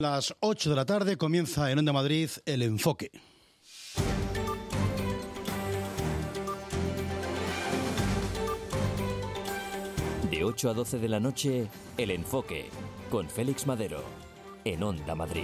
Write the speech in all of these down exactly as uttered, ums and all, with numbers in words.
A las ocho de la tarde comienza en Onda Madrid El Enfoque. De ocho a doce de la noche, El Enfoque, con Félix Madero, en Onda Madrid.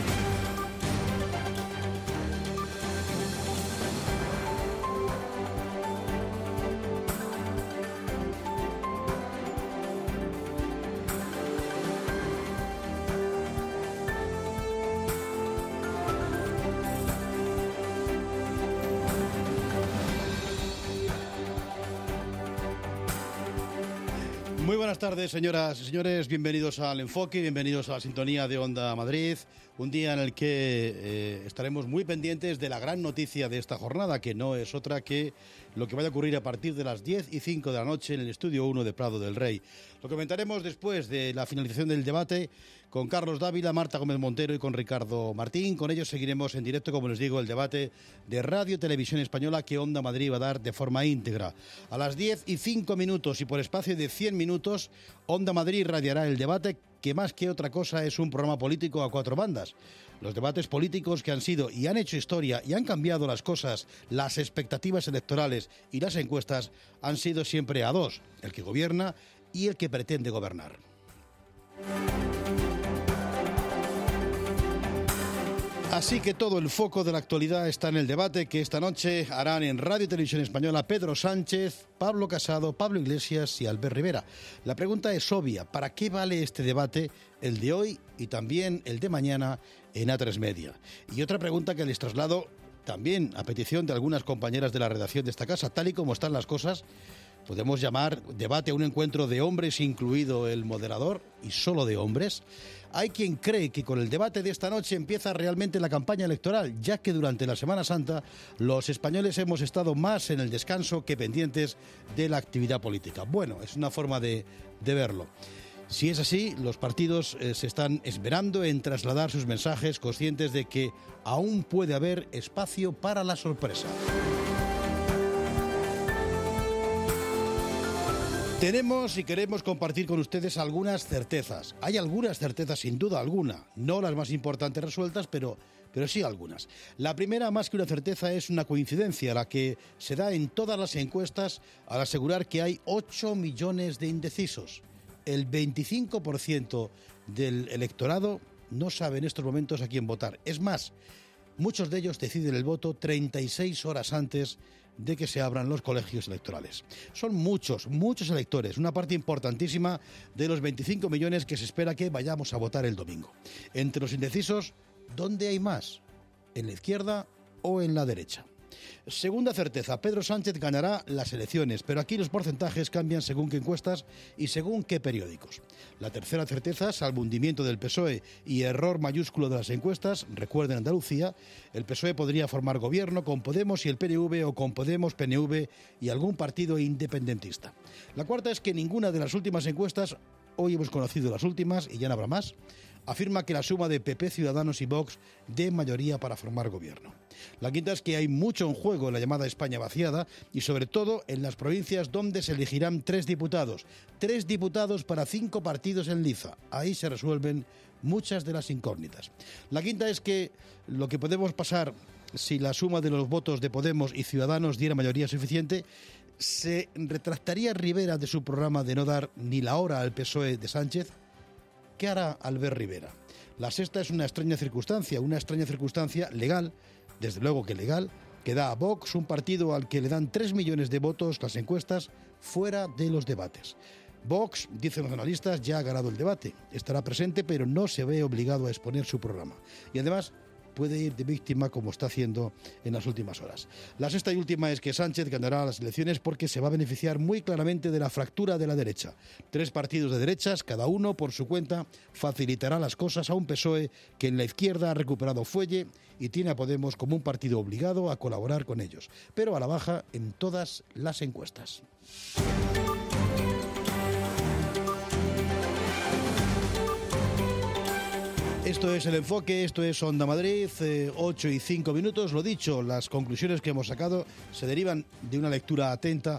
Muy buenas tardes, señoras y señores. Bienvenidos al Enfoque, bienvenidos a la sintonía de Onda Madrid. Un día en el que eh, estaremos muy pendientes de la gran noticia de esta jornada, que no es otra que lo que vaya a ocurrir a partir de las diez y cinco de la noche en el Estudio uno de Prado del Rey. Lo comentaremos después de la finalización del debate con Carlos Dávila, Marta Gómez Montero y con Ricardo Martín. Con ellos seguiremos en directo, como les digo, el debate de Radio Televisión Española que Onda Madrid va a dar de forma íntegra. A las diez y cinco minutos y por espacio de cien minutos, Onda Madrid radiará el debate, que más que otra cosa es un programa político a cuatro bandas. Los debates políticos que han sido y han hecho historia y han cambiado las cosas, las expectativas electorales y las encuestas han sido siempre a dos, el que gobierna y el que pretende gobernar. Así que todo el foco de la actualidad está en el debate que esta noche harán en Radio Televisión Española Pedro Sánchez, Pablo Casado, Pablo Iglesias y Albert Rivera. La pregunta es obvia: ¿para qué vale este debate, el de hoy y también el de mañana en A tres Media? Y otra pregunta que les traslado también a petición de algunas compañeras de la redacción de esta casa: tal y como están las cosas, ¿podemos llamar debate a un encuentro de hombres, incluido el moderador, y solo de hombres? Hay quien cree que con el debate de esta noche empieza realmente la campaña electoral, ya que durante la Semana Santa los españoles hemos estado más en el descanso que pendientes de la actividad política. Bueno, es una forma de, de verlo. Si es así, los partidos eh, se están esmerando en trasladar sus mensajes, conscientes de que aún puede haber espacio para la sorpresa. Tenemos y queremos compartir con ustedes algunas certezas. Hay algunas certezas, sin duda alguna, no las más importantes resueltas, pero, pero sí algunas. La primera, más que una certeza, es una coincidencia, la que se da en todas las encuestas al asegurar que hay ocho millones de indecisos. El veinticinco por ciento del electorado no sabe en estos momentos a quién votar. Es más, muchos de ellos deciden el voto treinta y seis horas antes de que se abran los colegios electorales. Son muchos, muchos electores, una parte importantísima de los veinticinco millones que se espera que vayamos a votar el domingo. Entre los indecisos, ¿dónde hay más? ¿En la izquierda o en la derecha? Segunda certeza: Pedro Sánchez ganará las elecciones, pero aquí los porcentajes cambian según qué encuestas y según qué periódicos. La tercera certeza, salvo hundimiento del P S O E y error mayúsculo de las encuestas, recuerden Andalucía, el P S O E podría formar gobierno con Podemos y el P N V, o con Podemos, P N V y algún partido independentista. La cuarta es que ninguna de las últimas encuestas, hoy hemos conocido las últimas y ya no habrá más, afirma que la suma de P P, Ciudadanos y Vox dé mayoría para formar gobierno. La quinta es que hay mucho en juego en la llamada España vaciada y sobre todo en las provincias donde se elegirán tres diputados. Tres diputados para cinco partidos en liza. Ahí se resuelven muchas de las incógnitas. La quinta es que lo que podemos pasar si la suma de los votos de Podemos y Ciudadanos diera mayoría suficiente, ¿se retractaría Rivera de su programa de no dar ni la hora al P S O E de Sánchez? ¿Qué hará Albert Rivera? La sexta es una extraña circunstancia, una extraña circunstancia legal, desde luego que legal, que da a Vox, un partido al que le dan tres millones de votos las encuestas, fuera de los debates. Vox, dicen los analistas, ya ha ganado el debate, estará presente pero no se ve obligado a exponer su programa. Y además puede ir de víctima como está haciendo en las últimas horas. La sexta y última es que Sánchez ganará las elecciones porque se va a beneficiar muy claramente de la fractura de la derecha. Tres partidos de derechas, cada uno por su cuenta, facilitará las cosas a un P S O E que en la izquierda ha recuperado fuelle y tiene a Podemos como un partido obligado a colaborar con ellos, pero a la baja en todas las encuestas. Esto es El Enfoque, esto es Onda Madrid, eh, ocho y cinco minutos. Lo dicho, las conclusiones que hemos sacado se derivan de una lectura atenta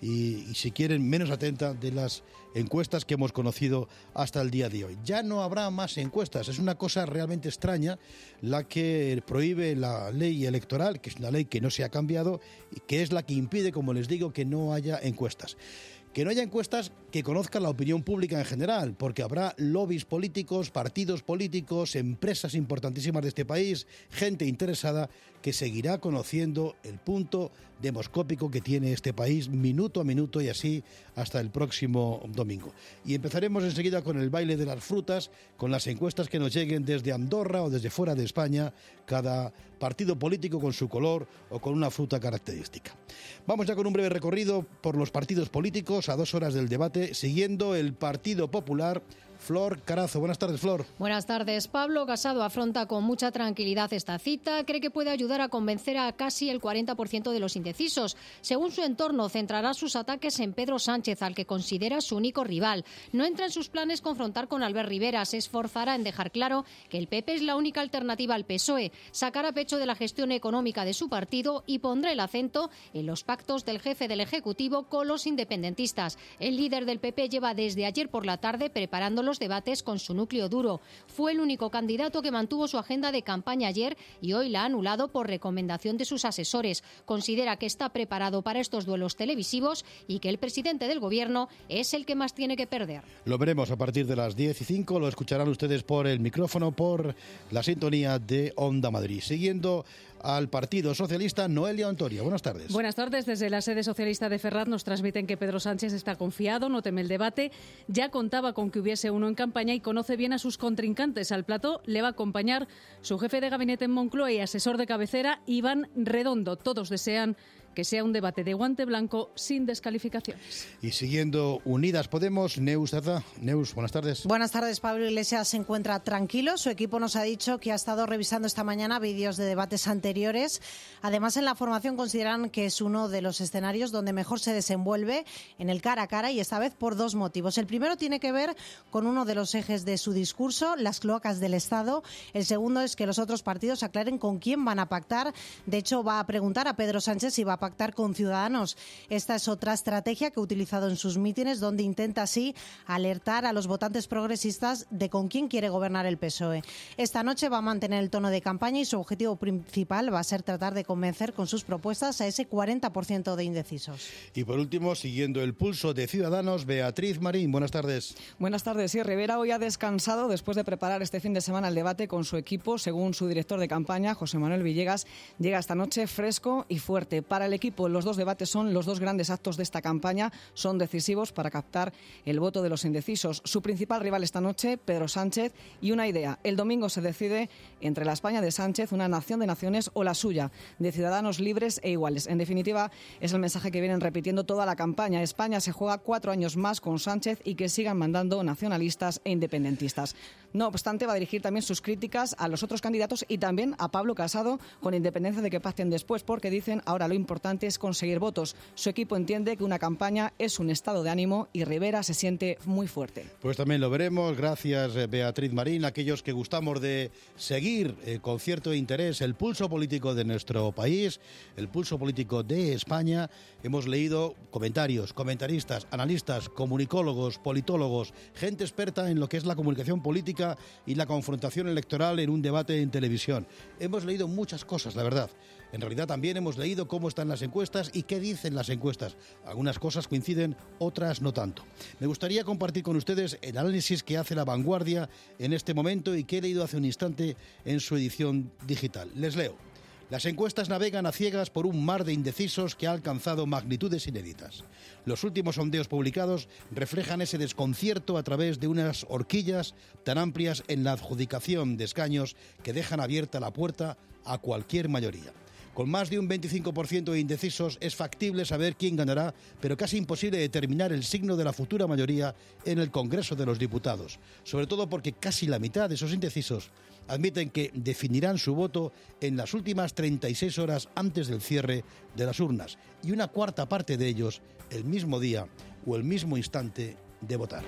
y, y si quieren, menos atenta de las encuestas que hemos conocido hasta el día de hoy. Ya no habrá más encuestas. Es una cosa realmente extraña la que prohíbe la ley electoral, que es una ley que no se ha cambiado y que es la que impide, como les digo, que no haya encuestas. Que no haya encuestas que conozcan la opinión pública en general, porque habrá lobbies políticos, partidos políticos, empresas importantísimas de este país, gente interesada que seguirá conociendo el punto demoscópico que tiene este país minuto a minuto y así hasta el próximo domingo. Y empezaremos enseguida con el baile de las frutas, con las encuestas que nos lleguen desde Andorra o desde fuera de España, cada partido político con su color o con una fruta característica. Vamos ya con un breve recorrido por los partidos políticos a dos horas del debate, siguiendo el Partido Popular. Flor Carazo. Buenas tardes, Flor. Buenas tardes. Pablo Casado afronta con mucha tranquilidad esta cita. Cree que puede ayudar a convencer a casi el cuarenta por ciento de los indecisos. Según su entorno, centrará sus ataques en Pedro Sánchez, al que considera su único rival. No entra en sus planes confrontar con Albert Rivera. Se esforzará en dejar claro que el P P es la única alternativa al P S O E. Sacará pecho de la gestión económica de su partido y pondrá el acento en los pactos del jefe del Ejecutivo con los independentistas. El líder del P P lleva desde ayer por la tarde preparándolo debates con su núcleo duro. Fue el único candidato que mantuvo su agenda de campaña ayer y hoy la ha anulado por recomendación de sus asesores. Considera que está preparado para estos duelos televisivos y que el presidente del Gobierno es el que más tiene que perder. Lo veremos a partir de las diez y cinco, lo escucharán ustedes por el micrófono, por la sintonía de Onda Madrid. Siguiendo al Partido Socialista, Noelia Ontoria. Buenas tardes. Buenas tardes. Desde la sede socialista de Ferraz nos transmiten que Pedro Sánchez está confiado, no teme el debate. Ya contaba con que hubiese uno en campaña y conoce bien a sus contrincantes. Al plató le va a acompañar su jefe de gabinete en Moncloa y asesor de cabecera, Iván Redondo. Todos desean que sea un debate de guante blanco sin descalificaciones. Y siguiendo Unidas Podemos, Neus Zaza. Neus, buenas tardes. Buenas tardes. Pablo Iglesias se encuentra tranquilo. Su equipo nos ha dicho que ha estado revisando esta mañana vídeos de debates anteriores. Además, en la formación consideran que es uno de los escenarios donde mejor se desenvuelve en el cara a cara, y esta vez por dos motivos. El primero tiene que ver con uno de los ejes de su discurso, las cloacas del Estado. El segundo es que los otros partidos aclaren con quién van a pactar. De hecho, va a preguntar a Pedro Sánchez si va a pactar con Ciudadanos. Esta es otra estrategia que ha utilizado en sus mítines, donde intenta así alertar a los votantes progresistas de con quién quiere gobernar el P S O E. Esta noche va a mantener el tono de campaña y su objetivo principal va a ser tratar de convencer con sus propuestas a ese cuarenta por ciento de indecisos. Y por último, siguiendo el pulso de Ciudadanos, Beatriz Marín. Buenas tardes. Buenas tardes. Sí, Rivera hoy ha descansado después de preparar este fin de semana el debate con su equipo. Según su director de campaña, José Manuel Villegas, llega esta noche fresco y fuerte. Para el equipo, los dos debates son los dos grandes actos de esta campaña, son decisivos para captar el voto de los indecisos. Su principal rival esta noche, Pedro Sánchez, y una idea. El domingo se decide entre la España de Sánchez, una nación de naciones, o la suya, de ciudadanos libres e iguales. En definitiva, es el mensaje que vienen repitiendo toda la campaña. España se juega cuatro años más con Sánchez y que sigan mandando nacionalistas e independentistas. No obstante, va a dirigir también sus críticas a los otros candidatos y también a Pablo Casado, con independencia de que pacten después, porque dicen ahora lo importante es conseguir votos. Su equipo entiende que una campaña es un estado de ánimo y Rivera se siente muy fuerte. Pues también lo veremos. Gracias, Beatriz Marín. Aquellos que gustamos de seguir eh, con cierto interés el pulso político de nuestro país, el pulso político de España, hemos leído comentarios, comentaristas, analistas, comunicólogos, politólogos, gente experta en lo que es la comunicación política y la confrontación electoral en un debate en televisión. Hemos leído muchas cosas, la verdad. En realidad también hemos leído cómo están las encuestas y qué dicen las encuestas. Algunas cosas coinciden, otras no tanto. Me gustaría compartir con ustedes el análisis que hace La Vanguardia en este momento y que he leído hace un instante en su edición digital. Les leo. Las encuestas navegan a ciegas por un mar de indecisos que ha alcanzado magnitudes inéditas. Los últimos sondeos publicados reflejan ese desconcierto a través de unas horquillas tan amplias en la adjudicación de escaños que dejan abierta la puerta a cualquier mayoría. Con más de un veinticinco por ciento de indecisos es factible saber quién ganará, pero casi imposible determinar el signo de la futura mayoría en el Congreso de los Diputados, sobre todo porque casi la mitad de esos indecisos admiten que definirán su voto en las últimas treinta y seis horas antes del cierre de las urnas, y una cuarta parte de ellos el mismo día o el mismo instante de votar.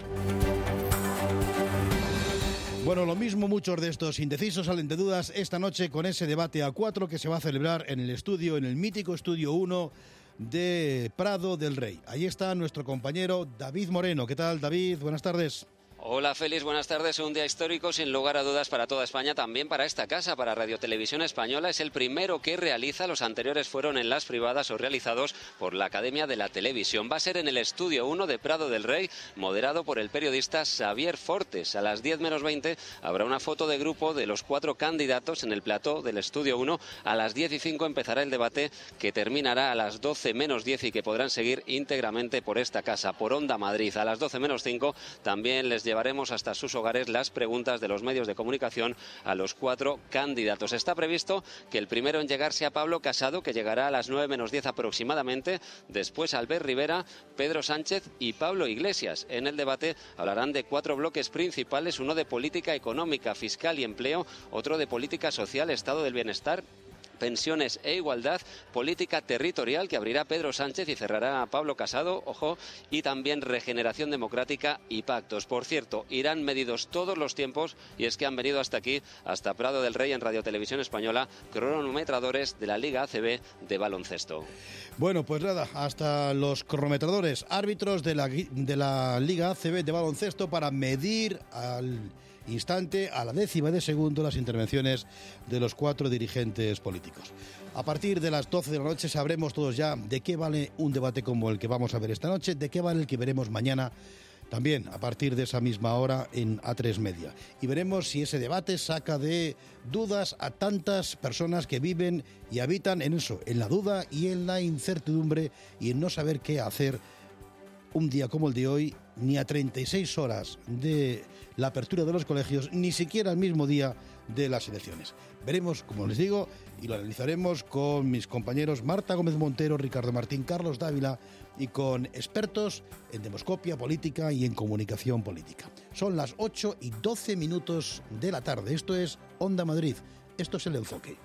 Bueno, lo mismo muchos de estos indecisos salen de dudas esta noche con ese debate a cuatro que se va a celebrar en el estudio, en el mítico Estudio uno, de Prado del Rey. Ahí está nuestro compañero David Moreno. ¿Qué tal, David? Buenas tardes. Hola Félix, buenas tardes. Un día histórico sin lugar a dudas para toda España, también para esta casa, para Radio Televisión Española. Es el primero que realiza, los anteriores fueron en las privadas o realizados por la Academia de la Televisión. Va a ser en el Estudio uno de Prado del Rey, moderado por el periodista Xavier Fortes. A las diez menos veinte habrá una foto de grupo de los cuatro candidatos en el plató del Estudio uno. A las diez y cinco empezará el debate que terminará a las doce menos diez y que podrán seguir íntegramente por esta casa, por Onda Madrid. A las doce menos cinco también les llevará Llevaremos hasta sus hogares las preguntas de los medios de comunicación a los cuatro candidatos. Está previsto que el primero en llegar sea Pablo Casado, que llegará a las nueve menos diez aproximadamente. Después Albert Rivera, Pedro Sánchez y Pablo Iglesias. En el debate hablarán de cuatro bloques principales, uno de política económica, fiscal y empleo, otro de política social, estado del bienestar, pensiones e igualdad, política territorial, que abrirá Pedro Sánchez y cerrará Pablo Casado, ojo, y también regeneración democrática y pactos. Por cierto, irán medidos todos los tiempos y es que han venido hasta aquí, hasta Prado del Rey, en Radio Televisión Española, cronometradores de la Liga A C B de baloncesto. Bueno, pues nada, hasta los cronometradores, árbitros de la, de la Liga A C B de baloncesto para medir al instante, a la décima de segundo, las intervenciones de los cuatro dirigentes políticos. A partir de las doce de la noche sabremos todos ya de qué vale un debate como el que vamos a ver esta noche, de qué vale el que veremos mañana, también a partir de esa misma hora en A tres Media. Y veremos si ese debate saca de dudas a tantas personas que viven y habitan en eso, en la duda y en la incertidumbre y en no saber qué hacer un día como el de hoy, ni a treinta y seis horas de la apertura de los colegios, ni siquiera el mismo día de las elecciones. Veremos, como les digo, y lo analizaremos con mis compañeros Marta Gómez Montero, Ricardo Martín, Carlos Dávila y con expertos en demoscopia política y en comunicación política. Son las ocho y doce minutos de la tarde. Esto es Onda Madrid. Esto es El Enfoque.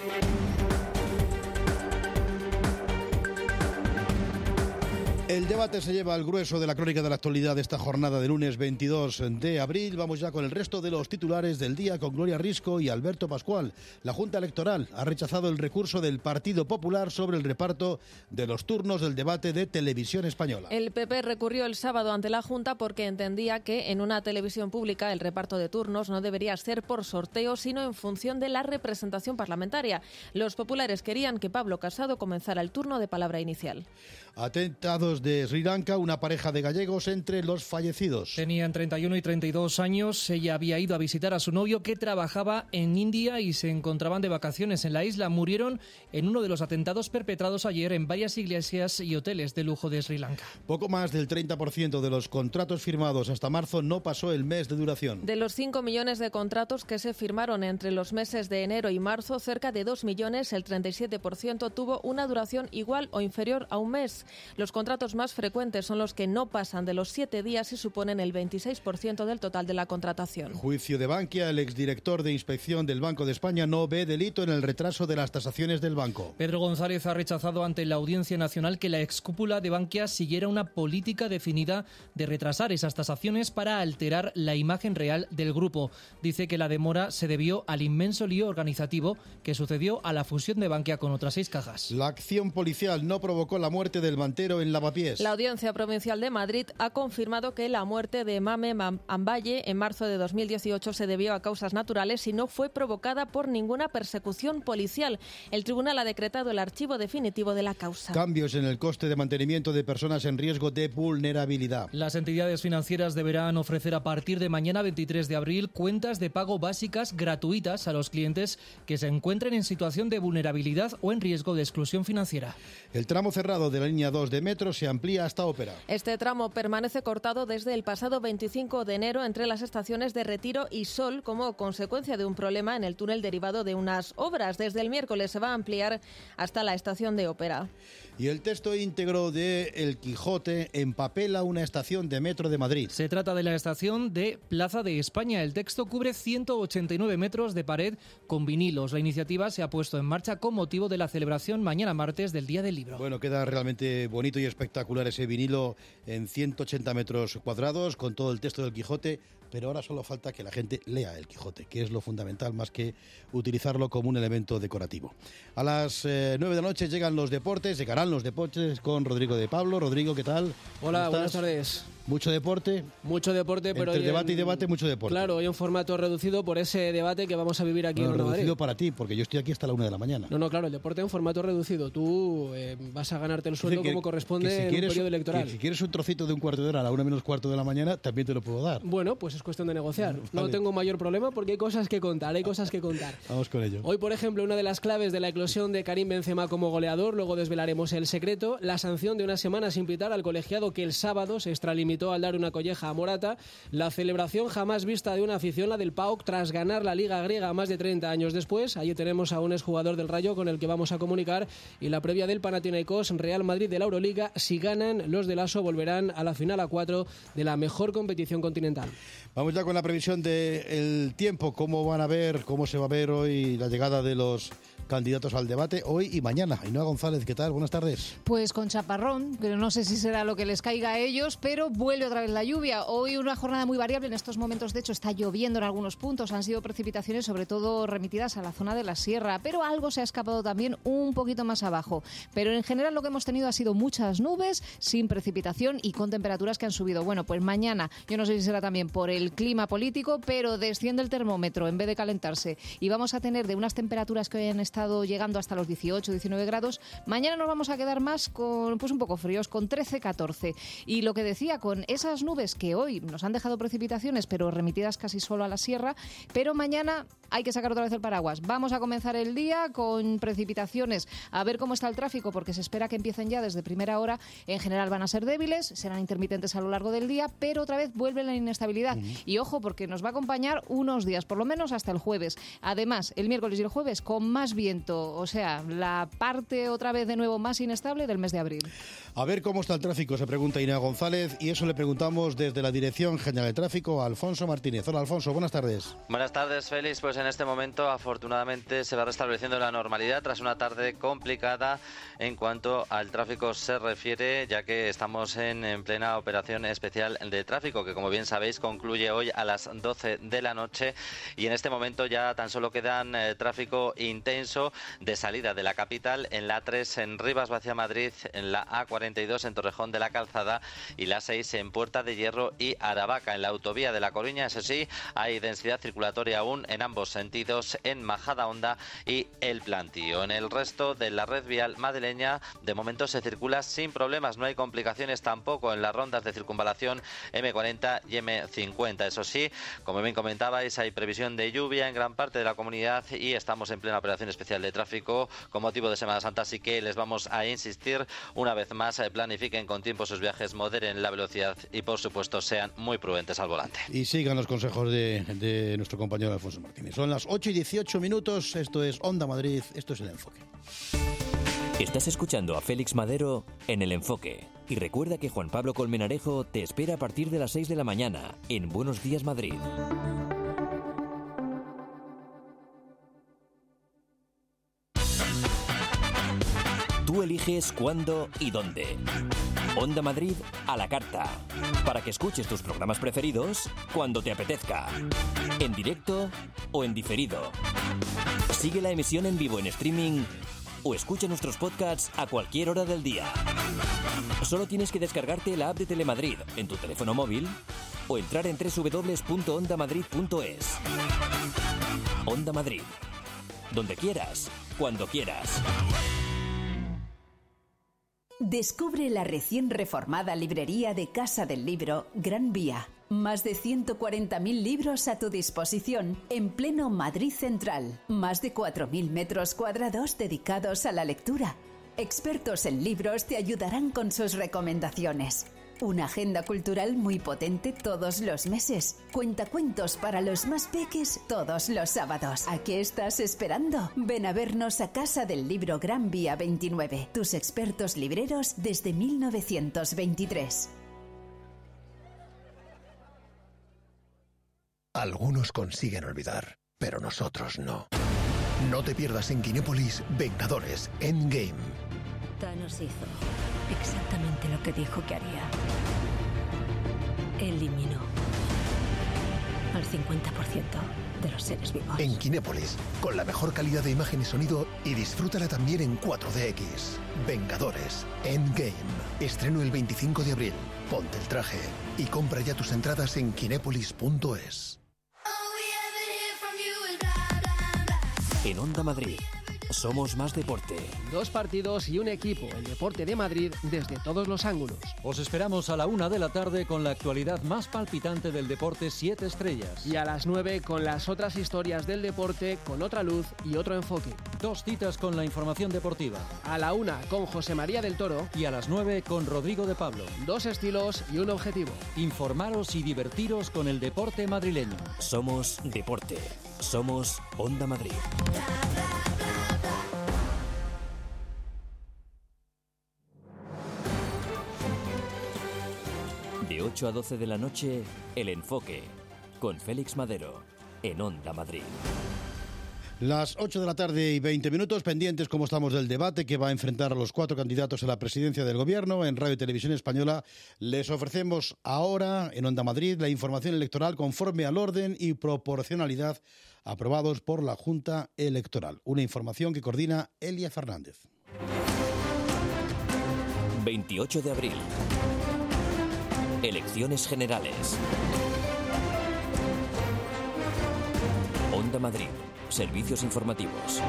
El debate se lleva al grueso de la crónica de la actualidad de esta jornada de lunes veintidós de abril. Vamos ya con el resto de los titulares del día con Gloria Risco y Alberto Pascual. La Junta Electoral ha rechazado el recurso del Partido Popular sobre el reparto de los turnos del debate de Televisión Española. El P P recurrió el sábado ante la Junta porque entendía que en una televisión pública el reparto de turnos no debería ser por sorteo, sino en función de la representación parlamentaria. Los populares querían que Pablo Casado comenzara el turno de palabra inicial. Atentados de Sri Lanka, una pareja de gallegos entre los fallecidos. Tenían treinta y uno y treinta y dos años. Ella había ido a visitar a su novio que trabajaba en India y se encontraban de vacaciones en la isla. Murieron en uno de los atentados perpetrados ayer en varias iglesias y hoteles de lujo de Sri Lanka. Poco más del treinta por ciento de los contratos firmados hasta marzo no pasó el mes de duración. De los cinco millones de contratos que se firmaron entre los meses de enero y marzo, cerca de dos millones, el treinta y siete por ciento, tuvo una duración igual o inferior a un mes. Los contratos más frecuentes son los que no pasan de los siete días y suponen el veintiséis por ciento del total de la contratación. Juicio de Bankia. El exdirector de Inspección del Banco de España no ve delito en el retraso de las tasaciones del banco. Pedro González ha rechazado ante la Audiencia Nacional que la excúpula de Bankia siguiera una política definida de retrasar esas tasaciones para alterar la imagen real del grupo. Dice que la demora se debió al inmenso lío organizativo que sucedió a la fusión de Bankia con otras seis cajas. La acción policial no provocó la muerte del mantero en Lavapiés. La Audiencia Provincial de Madrid ha confirmado que la muerte de Mame Ambaye en marzo de dos mil dieciocho se debió a causas naturales y no fue provocada por ninguna persecución policial. El tribunal ha decretado el archivo definitivo de la causa. Cambios en el coste de mantenimiento de personas en riesgo de vulnerabilidad. Las entidades financieras deberán ofrecer a partir de mañana veintitrés de abril cuentas de pago básicas gratuitas a los clientes que se encuentren en situación de vulnerabilidad o en riesgo de exclusión financiera. El tramo cerrado de la línea dos de metro se amplía hasta Ópera. Este tramo permanece cortado desde el pasado veinticinco de enero entre las estaciones de Retiro y Sol como consecuencia de un problema en el túnel derivado de unas obras. Desde el miércoles se va a ampliar hasta la estación de Ópera. Y el texto íntegro de El Quijote empapela una estación de metro de Madrid. Se trata de la estación de Plaza de España. El texto cubre ciento ochenta y nueve metros de pared con vinilos. La iniciativa se ha puesto en marcha con motivo de la celebración mañana martes del Día del Libro. Bueno, queda realmente bonito y espectacular espectacular ese vinilo en ciento ochenta metros cuadrados con todo el texto del Quijote, pero ahora solo falta que la gente lea el Quijote, que es lo fundamental más que utilizarlo como un elemento decorativo. A las eh, nueve de la noche llegan los deportes, llegarán los deportes con Rodrigo de Pablo. Rodrigo, ¿qué tal? Hola, buenas tardes. ¿Mucho deporte? Mucho deporte, pero... Entre debate en, y debate, mucho deporte. Claro, hoy en formato reducido por ese debate que vamos a vivir aquí bueno, en Madrid. Reducido para ti, porque yo estoy aquí hasta la una de la mañana. No, no, claro, el deporte en formato reducido. Tú eh, vas a ganarte el sueldo que, como corresponde si en quieres, un periodo electoral. Que si quieres un trocito de un cuarto de hora a la una menos cuarto de la mañana, también te lo puedo dar. Bueno, pues es cuestión de negociar. Vale. No tengo mayor problema porque hay cosas que contar, hay cosas que contar. Vamos con ello. Hoy, por ejemplo, una de las claves de la eclosión de Karim Benzema como goleador, luego desvelaremos el secreto, la sanción de una semana sin pitar al colegiado que el sábado se extralimitó al dar una colleja a Morata, la celebración jamás vista de una afición, la del P A O K, tras ganar la Liga griega más de treinta años después. Allí tenemos a un exjugador del Rayo con el que vamos a comunicar, y la previa del Panathinaikos Real Madrid de la Euroliga. Si ganan, los del ASO volverán a la final a cuatro de la mejor competición continental. Vamos ya con la previsión del tiempo, cómo van a ver, cómo se va a ver hoy la llegada de los candidatos al debate hoy y mañana. Ainhoa González, ¿qué tal? Buenas tardes. Pues con chaparrón, pero no sé si será lo que les caiga a ellos, pero vuelve otra vez la lluvia. Hoy una jornada muy variable, en estos momentos de hecho está lloviendo en algunos puntos, han sido precipitaciones sobre todo remitidas a la zona de la sierra, pero algo se ha escapado también un poquito más abajo. Pero en general lo que hemos tenido ha sido muchas nubes, sin precipitación y con temperaturas que han subido. Bueno, pues mañana, yo no sé si será también por el clima político, pero desciende el termómetro en vez de calentarse y vamos a tener de unas temperaturas que hoy han estado llegando hasta los dieciocho, diecinueve grados. Mañana nos vamos a quedar más con, pues un poco fríos, con trece, catorce. Y lo que decía, con esas nubes que hoy nos han dejado precipitaciones, pero remitidas casi solo a la sierra, pero mañana hay que sacar otra vez el paraguas. Vamos a comenzar el día con precipitaciones, a ver cómo está el tráfico, porque se espera que empiecen ya desde primera hora. En general van a ser débiles, serán intermitentes a lo largo del día, pero otra vez vuelve la inestabilidad. Uh-huh. Y ojo, porque nos va a acompañar unos días, por lo menos hasta el jueves. Además, el miércoles y el jueves con más viento, o sea, la parte otra vez de nuevo más inestable del mes de abril. A ver cómo está el tráfico, se pregunta Ainhoa González, y eso le preguntamos desde la Dirección General de Tráfico a Alfonso Martínez. Hola, Alfonso, buenas tardes. Buenas tardes, Félix. Pues en este momento, afortunadamente, se va restableciendo la normalidad tras una tarde complicada en cuanto al tráfico se refiere, ya que estamos en, en plena operación especial de tráfico, que como bien sabéis concluye hoy a las doce de la noche, y en este momento ya tan solo quedan eh, tráfico intenso de salida de la capital en la A tres en Rivas hacia Madrid, en la A cuarenta y dos en Torrejón de la Calzada y la seis en Puerta de Hierro y Aravaca. En la autovía de La Coruña, eso sí, hay densidad circulatoria aún en ambos sentidos en Majadahonda y El Plantío. En el resto de la red vial madrileña, de momento se circula sin problemas, no hay complicaciones tampoco en las rondas de circunvalación eme cuarenta y eme cincuenta. Eso sí, como bien comentabais, hay previsión de lluvia en gran parte de la comunidad y estamos en plena operación especial de tráfico con motivo de Semana Santa, así que les vamos a insistir una vez más, eh, planifiquen con tiempo sus viajes, moderen la velocidad y por supuesto sean muy prudentes al volante. Y sigan los consejos de, de nuestro compañero Alfonso Martínez. Son las ocho y dieciocho minutos, esto es Onda Madrid, esto es El Enfoque. Estás escuchando a Félix Madero en El Enfoque. Y recuerda que Juan Pablo Colmenarejo te espera a partir de las seis de la mañana en Buenos Días Madrid. Tú eliges cuándo y dónde. Onda Madrid a la carta. Para que escuches tus programas preferidos cuando te apetezca. En directo o en diferido. Sigue la emisión en vivo en streaming o escucha nuestros podcasts a cualquier hora del día. Solo tienes que descargarte la app de Telemadrid en tu teléfono móvil o entrar en doble u doble u doble u punto onda madrid punto es. Onda Madrid. Donde quieras, cuando quieras. Descubre la recién reformada librería de Casa del Libro Gran Vía. Más de ciento cuarenta mil libros a tu disposición en pleno Madrid Central. Más de cuatro mil metros cuadrados dedicados a la lectura. Expertos en libros te ayudarán con sus recomendaciones. Una agenda cultural muy potente todos los meses. Cuentacuentos para los más peques todos los sábados. ¿A qué estás esperando? Ven a vernos a Casa del Libro Gran Vía veintinueve. Tus expertos libreros desde mil novecientos veintitrés. Algunos consiguen olvidar, pero nosotros no. No te pierdas en Kinépolis Vengadores Endgame. Thanos hizo exactamente lo que dijo que haría. Eliminó al cincuenta por ciento de los seres vivos. En Kinépolis, con la mejor calidad de imagen y sonido, y disfrútala también en cuatro D X. Vengadores Endgame. Estreno el veinticinco de abril. Ponte el traje y compra ya tus entradas en kinépolis punto es. En Onda Madrid, somos más deporte. Dos partidos y un equipo, el deporte de Madrid desde todos los ángulos. Os esperamos a la una de la tarde con la actualidad más palpitante del deporte siete estrellas. Y a las nueve con las otras historias del deporte con otra luz y otro enfoque. Dos citas con la información deportiva. A la una con José María del Toro. Y a las nueve con Rodrigo de Pablo. Dos estilos y un objetivo. Informaros y divertiros con el deporte madrileño. Somos deporte. Somos Onda Madrid. De ocho a doce de la noche, El Enfoque, con Félix Madero, en Onda Madrid. Las ocho de la tarde y veinte minutos, pendientes como estamos del debate que va a enfrentar a los cuatro candidatos a la presidencia del Gobierno. En Radio y Televisión Española les ofrecemos ahora, en Onda Madrid, la información electoral conforme al orden y proporcionalidad aprobados por la Junta Electoral. Una información que coordina Elia Fernández. veintiocho de abril. Elecciones generales. Onda Madrid. Servicios informativos.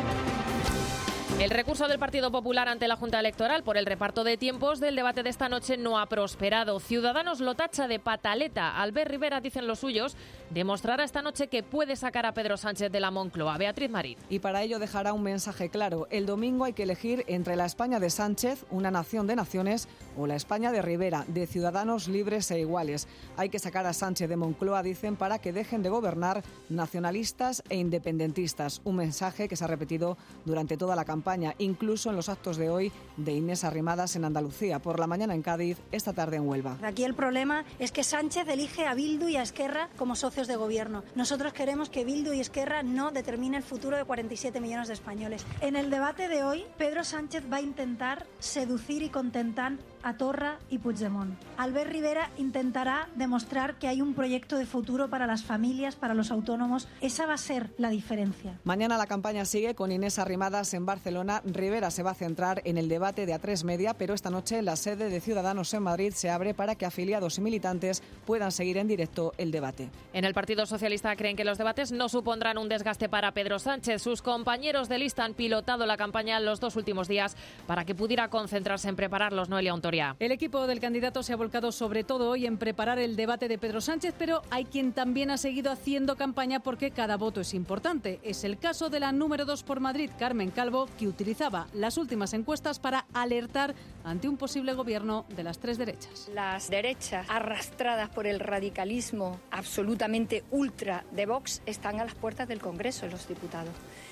El recurso del Partido Popular ante la Junta Electoral por el reparto de tiempos del debate de esta noche no ha prosperado. Ciudadanos lo tacha de pataleta. Albert Rivera, dicen los suyos, demostrará esta noche que puede sacar a Pedro Sánchez de la Moncloa. Beatriz Marín. Y para ello dejará un mensaje claro. El domingo hay que elegir entre la España de Sánchez, una nación de naciones, o la España de Rivera, de ciudadanos libres e iguales. Hay que sacar a Sánchez de Moncloa, dicen, para que dejen de gobernar nacionalistas e independentistas. Un mensaje que se ha repetido durante toda la campaña, incluso en los actos de hoy de Inés Arrimadas en Andalucía, por la mañana en Cádiz, esta tarde en Huelva. Aquí el problema es que Sánchez elige a Bildu y a Esquerra como socios de gobierno. Nosotros queremos que Bildu y Esquerra no determinen el futuro de cuarenta y siete millones de españoles. En el debate de hoy, Pedro Sánchez va a intentar seducir y contentar a Torra y Puigdemont. Albert Rivera intentará demostrar que hay un proyecto de futuro para las familias, para los autónomos. Esa va a ser la diferencia. Mañana la campaña sigue con Inés Arrimadas en Barcelona. Rivera se va a centrar en el debate de A tres Media, pero esta noche la sede de Ciudadanos en Madrid se abre para que afiliados y militantes puedan seguir en directo el debate. En el Partido Socialista creen que los debates no supondrán un desgaste para Pedro Sánchez. Sus compañeros de lista han pilotado la campaña los dos últimos días para que pudiera concentrarse en prepararlos. Noelia Ontoria. El equipo del candidato se ha volcado sobre todo hoy en preparar el debate de Pedro Sánchez, pero hay quien también ha seguido haciendo campaña porque cada voto es importante. Es el caso de la número dos por Madrid, Carmen Calvo, que utilizaba las últimas encuestas para alertar ante un posible gobierno de las tres derechas. Las derechas arrastradas por el radicalismo absolutamente ultra de Vox están a las puertas del Congreso, los diputados,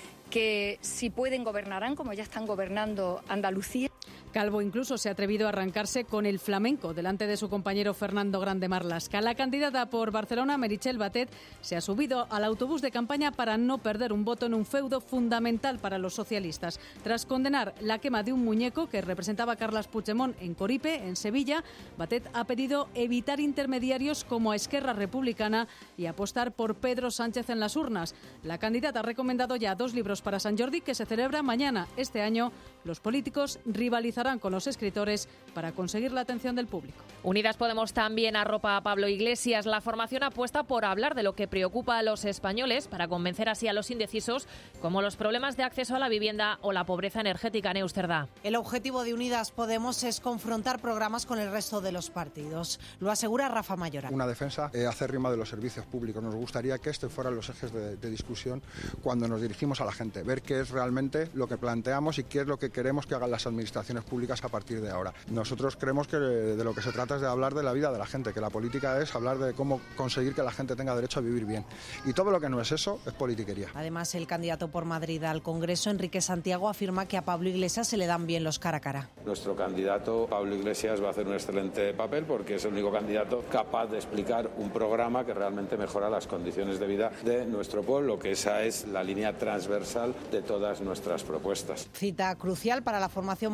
que si pueden gobernarán, como ya están gobernando Andalucía. Calvo incluso se ha atrevido a arrancarse con el flamenco delante de su compañero Fernando Grande Marlaska. La candidata por Barcelona, Meritxell Batet, se ha subido al autobús de campaña para no perder un voto en un feudo fundamental para los socialistas. Tras condenar la quema de un muñeco que representaba a Carles Puigdemont en Coripe, en Sevilla, Batet ha pedido evitar intermediarios como a Esquerra Republicana y apostar por Pedro Sánchez en las urnas. La candidata ha recomendado ya dos libros para Sant Jordi que se celebra mañana. Este año los políticos rivalizarán con los escritores para conseguir la atención del público. Unidas Podemos también arropa a Pablo Iglesias. La formación apuesta por hablar de lo que preocupa a los españoles para convencer así a los indecisos, como los problemas de acceso a la vivienda o la pobreza energética. Neusterdá. El objetivo de Unidas Podemos es confrontar programas con el resto de los partidos. Lo asegura Rafa Mayoral. Una defensa eh, acérrima de los servicios públicos. Nos gustaría que estos fueran los ejes de, de discusión cuando nos dirigimos a la gente. Ver qué es realmente lo que planteamos y qué es lo que queremos que hagan las administraciones públicas a partir de ahora. Nosotros creemos que de lo que se trata es de hablar de la vida de la gente, que la política es hablar de cómo conseguir que la gente tenga derecho a vivir bien. Y todo lo que no es eso es politiquería. Además, el candidato por Madrid al Congreso, Enrique Santiago, afirma que a Pablo Iglesias se le dan bien los cara a cara. Nuestro candidato, Pablo Iglesias, va a hacer un excelente papel porque es el único candidato capaz de explicar un programa que realmente mejora las condiciones de vida de nuestro pueblo, que esa es la línea transversal de todas nuestras propuestas. Cita crucial para la formación morada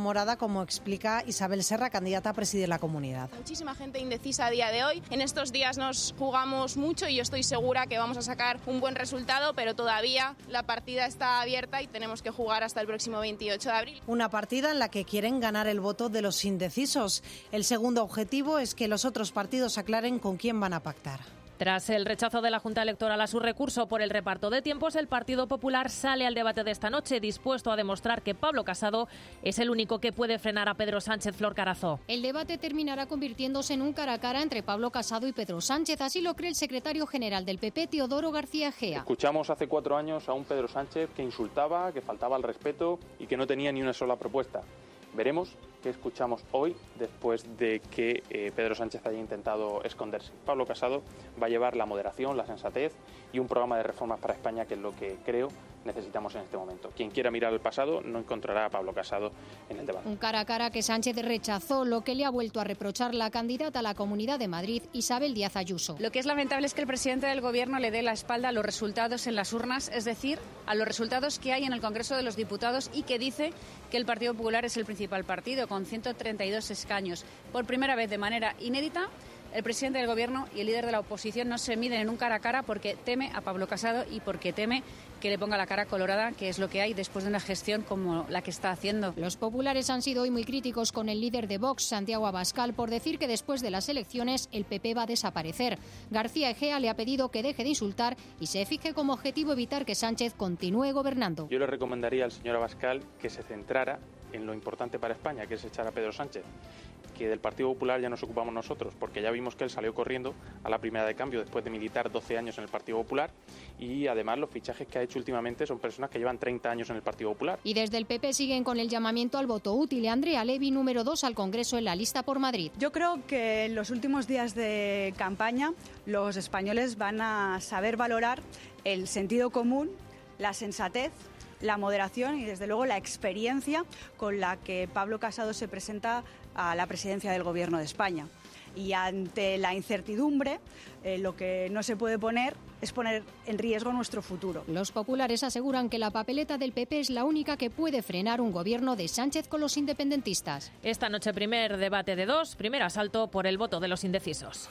como explica Isabel Serra, candidata a presidir la comunidad. Muchísima gente indecisa a día de hoy. En estos días nos jugamos mucho y yo estoy segura que vamos a sacar un buen resultado, pero todavía la partida está abierta y tenemos que jugar hasta el próximo veintiocho de abril. Una partida en la que quieren ganar el voto de los indecisos. El segundo objetivo es que los otros partidos aclaren con quién van a pactar. Tras el rechazo de la Junta Electoral a su recurso por el reparto de tiempos, el Partido Popular sale al debate de esta noche dispuesto a demostrar que Pablo Casado es el único que puede frenar a Pedro Sánchez. Flor Carazo. El debate terminará convirtiéndose en un cara a cara entre Pablo Casado y Pedro Sánchez, así lo cree el secretario general del P P, Teodoro García Egea. Escuchamos hace cuatro años a un Pedro Sánchez que insultaba, que faltaba al respeto y que no tenía ni una sola propuesta. Veremos qué escuchamos hoy después de que eh, Pedro Sánchez haya intentado esconderse. Pablo Casado va a llevar la moderación, la sensatez y un programa de reformas para España, que es lo que creo necesitamos en este momento. Quien quiera mirar al pasado no encontrará a Pablo Casado en el debate. Un cara a cara que Sánchez rechazó, lo que le ha vuelto a reprochar la candidata a la Comunidad de Madrid, Isabel Díaz Ayuso. Lo que es lamentable es que el presidente del Gobierno le dé la espalda a los resultados en las urnas, es decir, a los resultados que hay en el Congreso de los Diputados, y que dice que el Partido Popular es el principal partido, con ciento treinta y dos escaños. Por primera vez, de manera inédita, el presidente del Gobierno y el líder de la oposición no se miden en un cara a cara porque teme a Pablo Casado y porque teme que le ponga la cara colorada, que es lo que hay después de una gestión como la que está haciendo. Los populares han sido hoy muy críticos con el líder de Vox, Santiago Abascal, por decir que después de las elecciones el P P va a desaparecer. García Egea le ha pedido que deje de insultar y se fije como objetivo evitar que Sánchez continúe gobernando. Yo le recomendaría al señor Abascal que se centrara en lo importante para España, que es echar a Pedro Sánchez. Que del Partido Popular ya nos ocupamos nosotros, porque ya vimos que él salió corriendo a la primera de cambio después de militar doce años en el Partido Popular, y además los fichajes que ha hecho últimamente son personas que llevan treinta años en el Partido Popular. Y desde el P P siguen con el llamamiento al voto útil. Andrea Levy, número dos al Congreso en la lista por Madrid. Yo creo que en los últimos días de campaña los españoles van a saber valorar el sentido común, la sensatez, la moderación y, desde luego, la experiencia con la que Pablo Casado se presenta a la presidencia del Gobierno de España. Y ante la incertidumbre, eh, lo que no se puede poner es poner en riesgo nuestro futuro. Los populares aseguran que la papeleta del P P es la única que puede frenar un gobierno de Sánchez con los independentistas. Esta noche, primer debate de dos, primer asalto por el voto de los indecisos.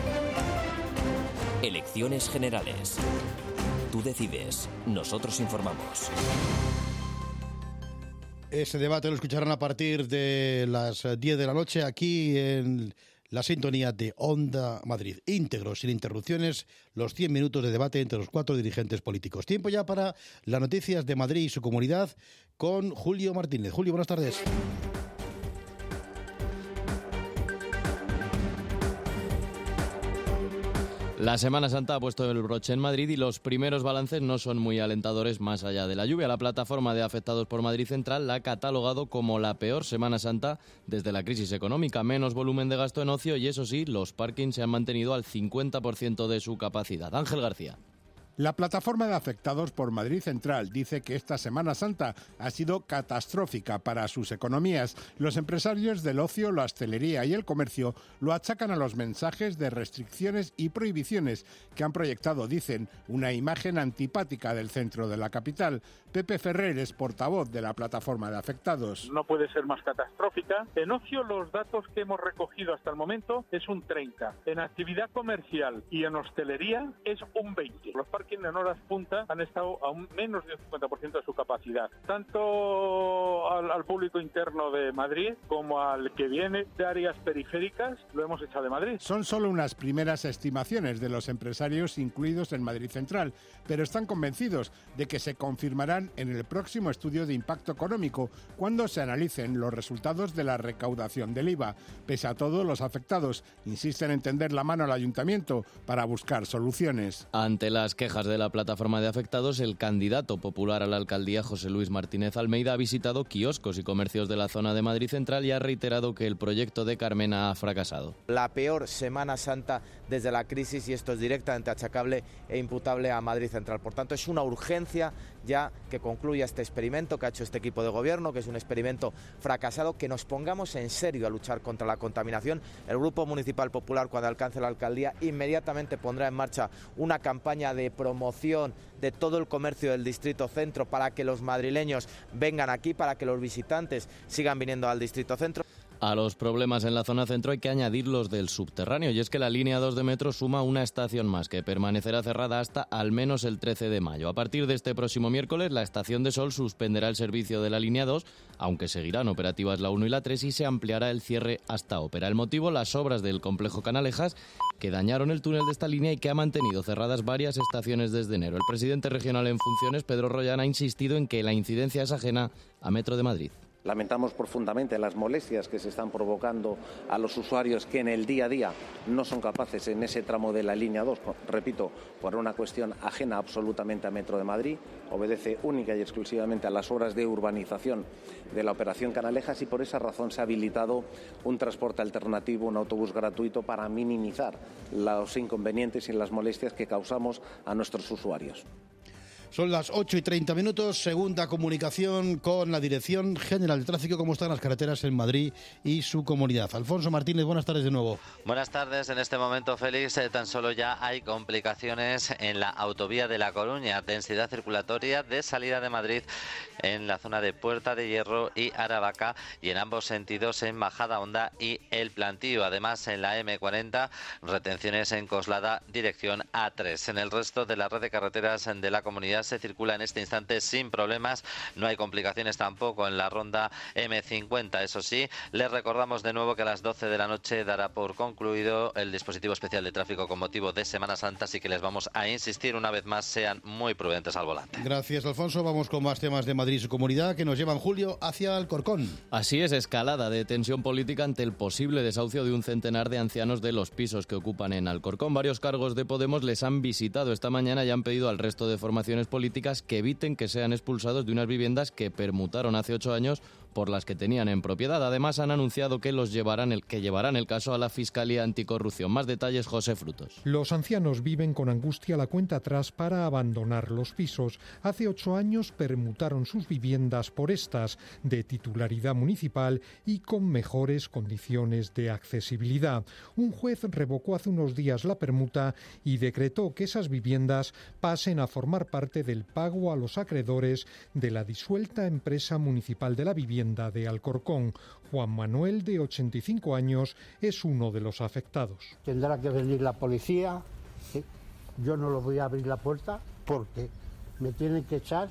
Elecciones generales. Tú decides, nosotros informamos. Ese debate lo escucharán a partir de las diez de la noche aquí en la sintonía de Onda Madrid. Íntegro, sin interrupciones, los cien minutos de debate entre los cuatro dirigentes políticos. Tiempo ya para las noticias de Madrid y su comunidad con Julio Martínez. Julio, buenas tardes. La Semana Santa ha puesto el broche en Madrid y los primeros balances no son muy alentadores más allá de la lluvia. La plataforma de afectados por Madrid Central la ha catalogado como la peor Semana Santa desde la crisis económica. Menos volumen de gasto en ocio y, eso sí, los parkings se han mantenido al cincuenta por ciento de su capacidad. Ángel García. La plataforma de afectados por Madrid Central dice que esta Semana Santa ha sido catastrófica para sus economías. Los empresarios del ocio, la hostelería y el comercio lo achacan a los mensajes de restricciones y prohibiciones que han proyectado, dicen, una imagen antipática del centro de la capital. Pepe Ferrer es portavoz de la plataforma de afectados. No puede ser más catastrófica. En ocio, los datos que hemos recogido hasta el momento es un treinta. En actividad comercial y en hostelería es un veinte. Los parques en horas punta han estado a un menos de un cincuenta por ciento de su capacidad. Tanto al, al público interno de Madrid como al que viene de áreas periféricas lo hemos echado de Madrid. Son solo unas primeras estimaciones de los empresarios incluidos en Madrid Central, pero están convencidos de que se confirmarán en el próximo estudio de impacto económico cuando se analicen los resultados de la recaudación del I V A. Pese a todo, los afectados insisten en tender la mano al ayuntamiento para buscar soluciones. Ante las quejas de la plataforma de afectados, el candidato popular a la alcaldía, José Luis Martínez Almeida, ha visitado kioscos y comercios de la zona de Madrid Central y ha reiterado que el proyecto de Carmena ha fracasado. La peor Semana Santa desde la crisis, y esto es directamente achacable e imputable a Madrid Central. Por tanto, es una urgencia ya que concluya este experimento que ha hecho este equipo de gobierno, que es un experimento fracasado, que nos pongamos en serio a luchar contra la contaminación. El Grupo Municipal Popular, cuando alcance la alcaldía, inmediatamente pondrá en marcha una campaña de promoción de todo el comercio del Distrito Centro para que los madrileños vengan aquí, para que los visitantes sigan viniendo al Distrito Centro. A los problemas en la zona centro hay que añadir los del subterráneo, y es que la línea dos de metro suma una estación más que permanecerá cerrada hasta al menos el trece de mayo. A partir de este próximo miércoles, la estación de Sol suspenderá el servicio de la línea dos, aunque seguirán operativas la uno y la tres, y se ampliará el cierre hasta Ópera. El motivo, las obras del complejo Canalejas, que dañaron el túnel de esta línea y que ha mantenido cerradas varias estaciones desde enero. El presidente regional en funciones, Pedro Rollán, ha insistido en que la incidencia es ajena a Metro de Madrid. Lamentamos profundamente las molestias que se están provocando a los usuarios que en el día a día no son capaces en ese tramo de la línea dos, repito, por una cuestión ajena absolutamente a Metro de Madrid, obedece única y exclusivamente a las obras de urbanización de la operación Canalejas, y por esa razón se ha habilitado un transporte alternativo, un autobús gratuito, para minimizar los inconvenientes y las molestias que causamos a nuestros usuarios. Son las ocho y treinta minutos, segunda comunicación con la Dirección General de Tráfico. ¿Cómo están las carreteras en Madrid y su comunidad? Alfonso Martínez, buenas tardes de nuevo. Buenas tardes. En este momento, Félix, eh, tan solo ya hay complicaciones en la autovía de La Coruña. Densidad circulatoria de salida de Madrid en la zona de Puerta de Hierro y Aravaca, y en ambos sentidos en Majada Honda y El Plantío. Además, en la eme cuarenta, retenciones en Coslada, dirección a tres. En el resto de la red de carreteras de la comunidad se circula en este instante sin problemas. No hay complicaciones tampoco en la ronda eme cincuenta. Eso sí, les recordamos de nuevo que a las doce de la noche dará por concluido el dispositivo especial de tráfico con motivo de Semana Santa, así que les vamos a insistir una vez más, sean muy prudentes al volante. Gracias, Alfonso. Vamos con más temas de Madrid y su comunidad que nos llevan, Julio, hacia Alcorcón. Así es, escalada de tensión política ante el posible desahucio de un centenar de ancianos de los pisos que ocupan en Alcorcón. Varios cargos de Podemos les han visitado esta mañana y han pedido al resto de formaciones políticas que eviten que sean expulsados de unas viviendas que permutaron hace ocho años por las que tenían en propiedad. Además, han anunciado que los llevarán el que llevarán el caso a la Fiscalía Anticorrupción. Más detalles, José Frutos. Los ancianos viven con angustia la cuenta atrás para abandonar los pisos. Hace ocho años permutaron sus viviendas por estas, de titularidad municipal y con mejores condiciones de accesibilidad. Un juez revocó hace unos días la permuta y decretó que esas viviendas pasen a formar parte del pago a los acreedores de la disuelta empresa municipal de la vivienda de Alcorcón. Juan Manuel, de ochenta y cinco años, es uno de los afectados. Tendrá que venir la policía, ¿sí? Yo no lo voy a abrir la puerta porque me tienen que echar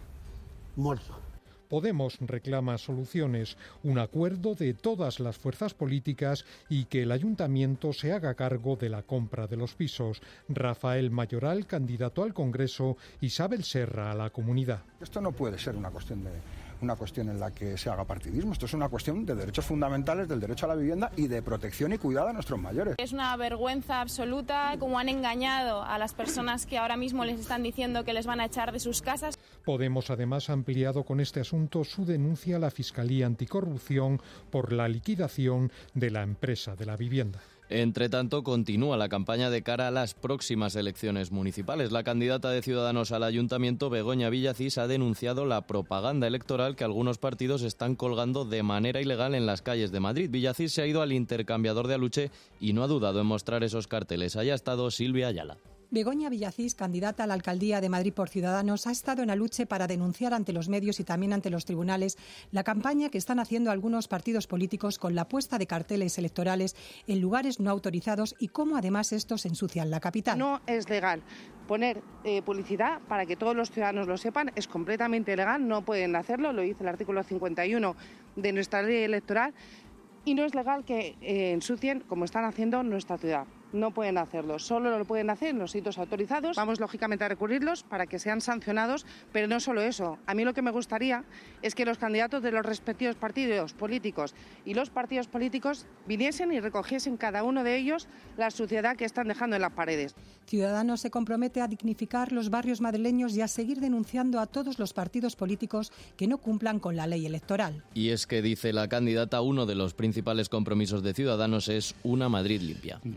muerto. Podemos reclama soluciones, un acuerdo de todas las fuerzas políticas y que el ayuntamiento se haga cargo de la compra de los pisos. Rafael Mayoral, candidato al Congreso, Isabel Serra a la comunidad. Esto no puede ser una cuestión de una cuestión en la que se haga partidismo. Esto es una cuestión de derechos fundamentales, del derecho a la vivienda y de protección y cuidado a nuestros mayores. Es una vergüenza absoluta cómo han engañado a las personas que ahora mismo les están diciendo que les van a echar de sus casas. Podemos además ha ampliado con este asunto su denuncia a la Fiscalía Anticorrupción por la liquidación de la empresa de la vivienda. Entre tanto, continúa la campaña de cara a las próximas elecciones municipales. La candidata de Ciudadanos al Ayuntamiento, Begoña Villacís, ha denunciado la propaganda electoral que algunos partidos están colgando de manera ilegal en las calles de Madrid. Villacís se ha ido al intercambiador de Aluche y no ha dudado en mostrar esos carteles. Allá ha estado Silvia Ayala. Begoña Villacís, candidata a la alcaldía de Madrid por Ciudadanos, ha estado en Aluche para denunciar ante los medios y también ante los tribunales la campaña que están haciendo algunos partidos políticos con la puesta de carteles electorales en lugares no autorizados y cómo además estos ensucian la capital. No es legal poner eh, publicidad para que todos los ciudadanos lo sepan, es completamente legal, no pueden hacerlo, lo dice el artículo cincuenta y uno de nuestra ley electoral, y no es legal que eh, ensucien, como están haciendo, nuestra ciudad. No pueden hacerlo, solo lo pueden hacer en los sitios autorizados. Vamos lógicamente a recurrirlos para que sean sancionados, pero no solo eso. A mí lo que me gustaría es que los candidatos de los respectivos partidos políticos y los partidos políticos viniesen y recogiesen cada uno de ellos la suciedad que están dejando en las paredes. Ciudadanos se compromete a dignificar los barrios madrileños y a seguir denunciando a todos los partidos políticos que no cumplan con la ley electoral. Y es que, dice la candidata, uno de los principales compromisos de Ciudadanos es una Madrid limpia. De la crónica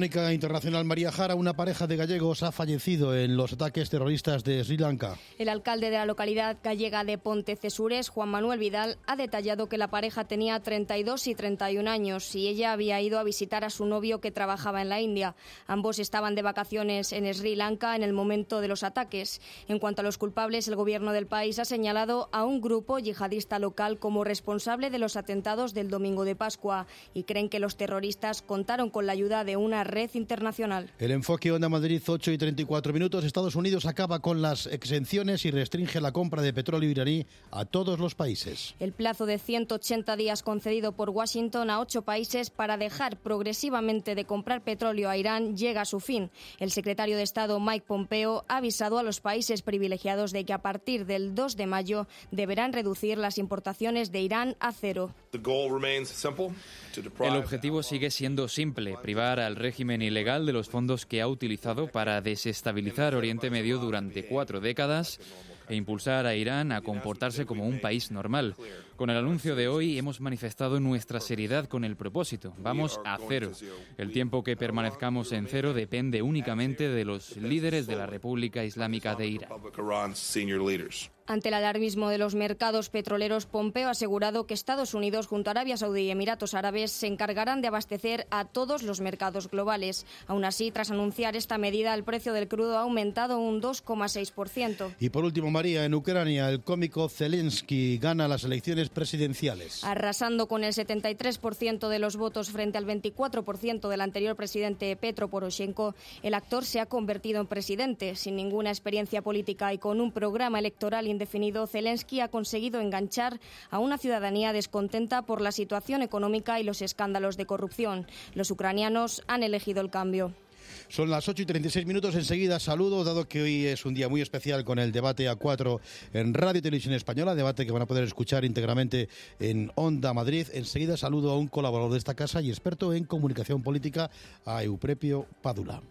crónica internacional, María Jara. Una pareja de gallegos ha fallecido en los ataques terroristas de Sri Lanka. El alcalde de la localidad gallega de Pontecesures, Juan Manuel Vidal, ha detallado que la pareja tenía treinta y dos y treinta y un años y ella había ido a visitar a su novio que trabajaba en la India. Ambos estaban de vacaciones en Sri Lanka en el momento de los ataques. En cuanto a los culpables, el gobierno del país ha señalado a un grupo yihadista local como responsable de los atentados del domingo de Pascua y creen que los terroristas contaron con la ayuda de una red internacional. El enfoque Onda Madrid, ocho y treinta y cuatro minutos. Estados Unidos acaba con las exenciones y restringe la compra de petróleo iraní a todos los países. El plazo de ciento ochenta días concedido por Washington a ocho países para dejar progresivamente de comprar petróleo a Irán llega a su fin. El secretario de Estado Mike Pompeo ha avisado a los países privilegiados de que a partir del dos de mayo deberán reducir las importaciones de Irán a cero. El objetivo sigue siendo simple, privar al régimen ilegal de los fondos que ha utilizado para desestabilizar Oriente Medio durante cuatro décadas e impulsar a Irán a comportarse como un país normal. Con el anuncio de hoy hemos manifestado nuestra seriedad con el propósito. Vamos a cero. El tiempo que permanezcamos en cero depende únicamente de los líderes de la República Islámica de Irán. Ante el alarmismo de los mercados petroleros, Pompeo ha asegurado que Estados Unidos, junto a Arabia Saudí y Emiratos Árabes, se encargarán de abastecer a todos los mercados globales. Aún así, tras anunciar esta medida, el precio del crudo ha aumentado un dos coma seis por ciento. Y por último, María, en Ucrania, el cómico Zelensky gana las elecciones presidenciales. Arrasando con el setenta y tres por ciento de los votos frente al veinticuatro por ciento del anterior presidente Petro Poroshenko, el actor se ha convertido en presidente. Sin ninguna experiencia política y con un programa electoral indefinido, Zelensky ha conseguido enganchar a una ciudadanía descontenta por la situación económica y los escándalos de corrupción. Los ucranianos han elegido el cambio. Son las ocho y treinta y seis minutos. Enseguida saludo, dado que hoy es un día muy especial con el debate A cuatro en Radio y Televisión Española, debate que van a poder escuchar íntegramente en Onda Madrid. Enseguida saludo a un colaborador de esta casa y experto en comunicación política, a Euprepio Pádula.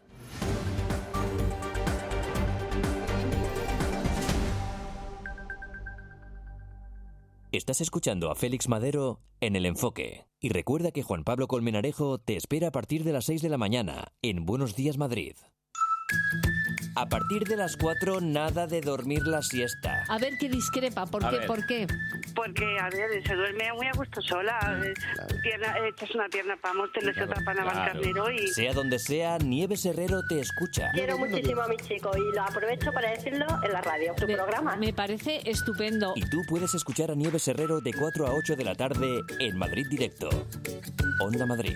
Estás escuchando a Félix Madero en El Enfoque. Y recuerda que Juan Pablo Colmenarejo te espera a partir de las seis de la mañana en Buenos Días Madrid. A partir de las cuatro, nada de dormir la siesta. A ver qué discrepa, ¿por A qué? ver. ¿Por qué? Porque, a ver, se duerme muy a gusto sola. Pierna, echas una pierna para Móstoles, otra para Navalcarnero y... Sea donde sea, Nieves Herrero te escucha. Quiero muchísimo a mi chico y lo aprovecho para decirlo en la radio, tu me, programa. Me parece estupendo. Y tú puedes escuchar a Nieves Herrero de cuatro a ocho de la tarde en Madrid Directo. Onda Madrid.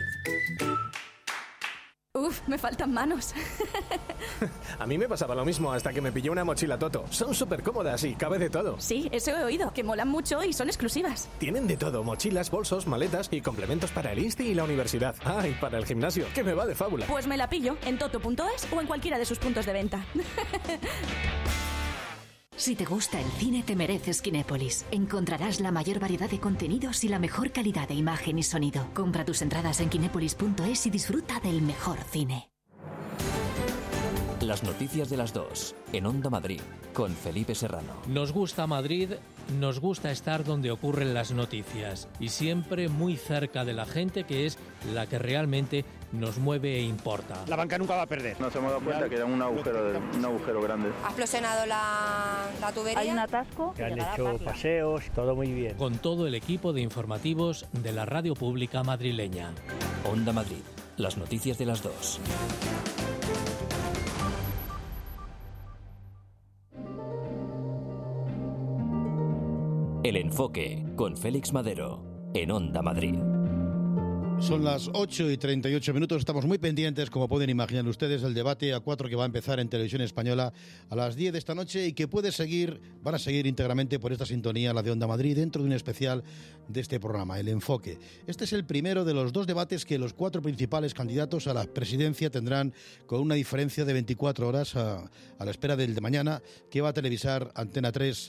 Uf, me faltan manos. A mí me pasaba lo mismo hasta que me pillé una mochila Toto. Son súper cómodas y cabe de todo. Sí, eso he oído, que molan mucho y son exclusivas. Tienen de todo, mochilas, bolsos, maletas y complementos para el insti y la universidad. Ah, y para el gimnasio, que me va de fábula. Pues me la pillo en toto punto es o en cualquiera de sus puntos de venta. Si te gusta el cine, te mereces Kinépolis. Encontrarás la mayor variedad de contenidos y la mejor calidad de imagen y sonido. Compra tus entradas en kinépolis punto es y disfruta del mejor cine. Las noticias de las dos, en Onda Madrid, con Felipe Serrano. Nos gusta Madrid, nos gusta estar donde ocurren las noticias y siempre muy cerca de la gente, que es la que realmente nos mueve e importa. La banca nunca va a perder. Nos hemos dado cuenta que era un agujero, de, un agujero grande. Ha explosionado la, la tubería. Hay un atasco. Que han hecho paseos, todo muy bien. Con todo el equipo de informativos de la radio pública madrileña. Onda Madrid, las noticias de las dos. El Enfoque, con Félix Madero, en Onda Madrid. Son las ocho y treinta y ocho minutos, estamos muy pendientes, como pueden imaginar ustedes, del debate A cuatro que va a empezar en Televisión Española a las diez de esta noche y que puede seguir, van a seguir íntegramente por esta sintonía, la de Onda Madrid, dentro de un especial de este programa, El Enfoque. Este es el primero de los dos debates que los cuatro principales candidatos a la presidencia tendrán con una diferencia de veinticuatro horas a, a la espera del de mañana, que va a televisar Antena tres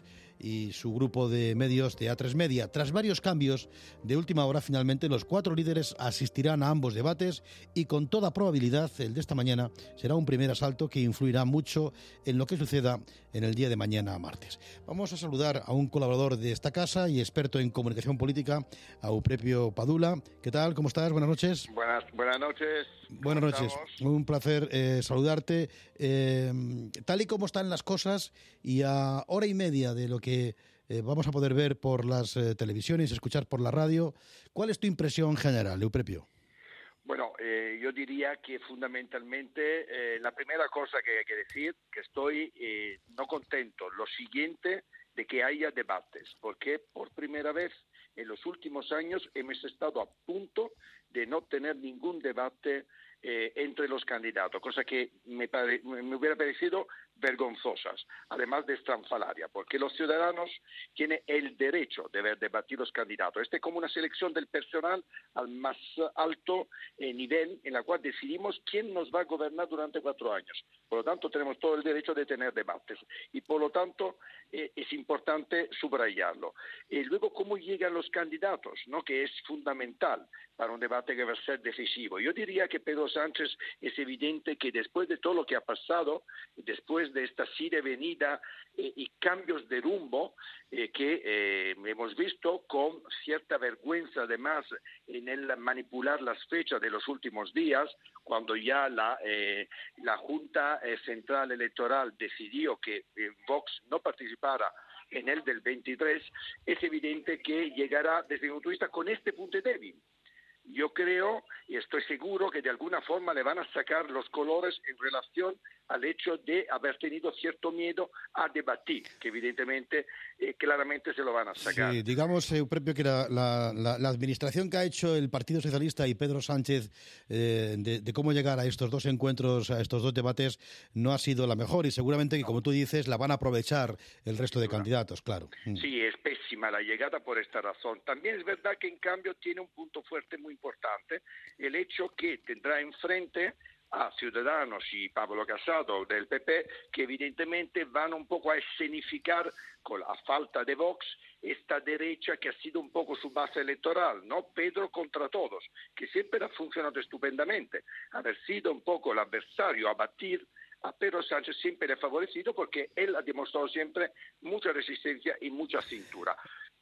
y su grupo de medios de A tres Media. Tras varios cambios de última hora, finalmente los cuatro líderes asistirán a ambos debates y con toda probabilidad el de esta mañana será un primer asalto que influirá mucho en lo que suceda en el día de mañana martes. Vamos a saludar a un colaborador de esta casa y experto en comunicación política, a Euprepio Padula. ¿Qué tal? ¿Cómo estás? Buenas noches. Buenas, buenas noches. Buenas noches. Estamos? Un placer eh, saludarte. Eh, tal y como están las cosas y a hora y media de lo que eh, vamos a poder ver por las eh, televisiones, escuchar por la radio, ¿cuál es tu impresión general, Euprepio? Bueno, eh, yo diría que fundamentalmente eh, la primera cosa que hay que decir, que estoy eh, no contento, lo siguiente, de que haya debates, porque por primera vez en los últimos años hemos estado a punto de no tener ningún debate eh, entre los candidatos, cosa que me, pare, me hubiera parecido vergonzosas, además de estrafalaria, porque los ciudadanos tienen el derecho de ver debatir los candidatos. Este es como una selección del personal al más alto eh, nivel, en la cual decidimos quién nos va a gobernar durante cuatro años. Por lo tanto, tenemos todo el derecho de tener debates y, por lo tanto, eh, es importante subrayarlo. Y luego, cómo llegan los candidatos, ¿no?, que es fundamental para un debate que va a ser decisivo. Yo diría que Pedro Sánchez es evidente que después de todo lo que ha pasado, después de esta ida y venida eh, y cambios de rumbo eh, que eh, hemos visto con cierta vergüenza además en el manipular las fechas de los últimos días, cuando ya la, eh, la Junta eh, Central Electoral decidió que eh, Vox no participara en el del veintitrés, es evidente que llegará desde mi punto de vista con este punto débil. Yo creo y estoy seguro que de alguna forma le van a sacar los colores en relación al hecho de haber tenido cierto miedo a debatir, que evidentemente, eh, claramente se lo van a sacar. Sí, digamos, Euprepio, que la, la, la, la administración que ha hecho el Partido Socialista y Pedro Sánchez eh, de, de cómo llegar a estos dos encuentros, a estos dos debates, no ha sido la mejor y seguramente que, como tú dices, la van a aprovechar el resto de candidatos, claro. Sí, es pésima la llegada por esta razón. También es verdad que, en cambio, tiene un punto fuerte muy importante, el hecho que tendrá enfrente a Ciudadanos y Pablo Casado del P P, que evidentemente van un poco a escenificar con la falta de Vox esta derecha que ha sido un poco su base electoral, ¿no? Pedro contra todos, que siempre ha funcionado estupendamente. Haber sido un poco el adversario a batir a Pedro Sánchez siempre le ha favorecido porque él ha demostrado siempre mucha resistencia y mucha cintura.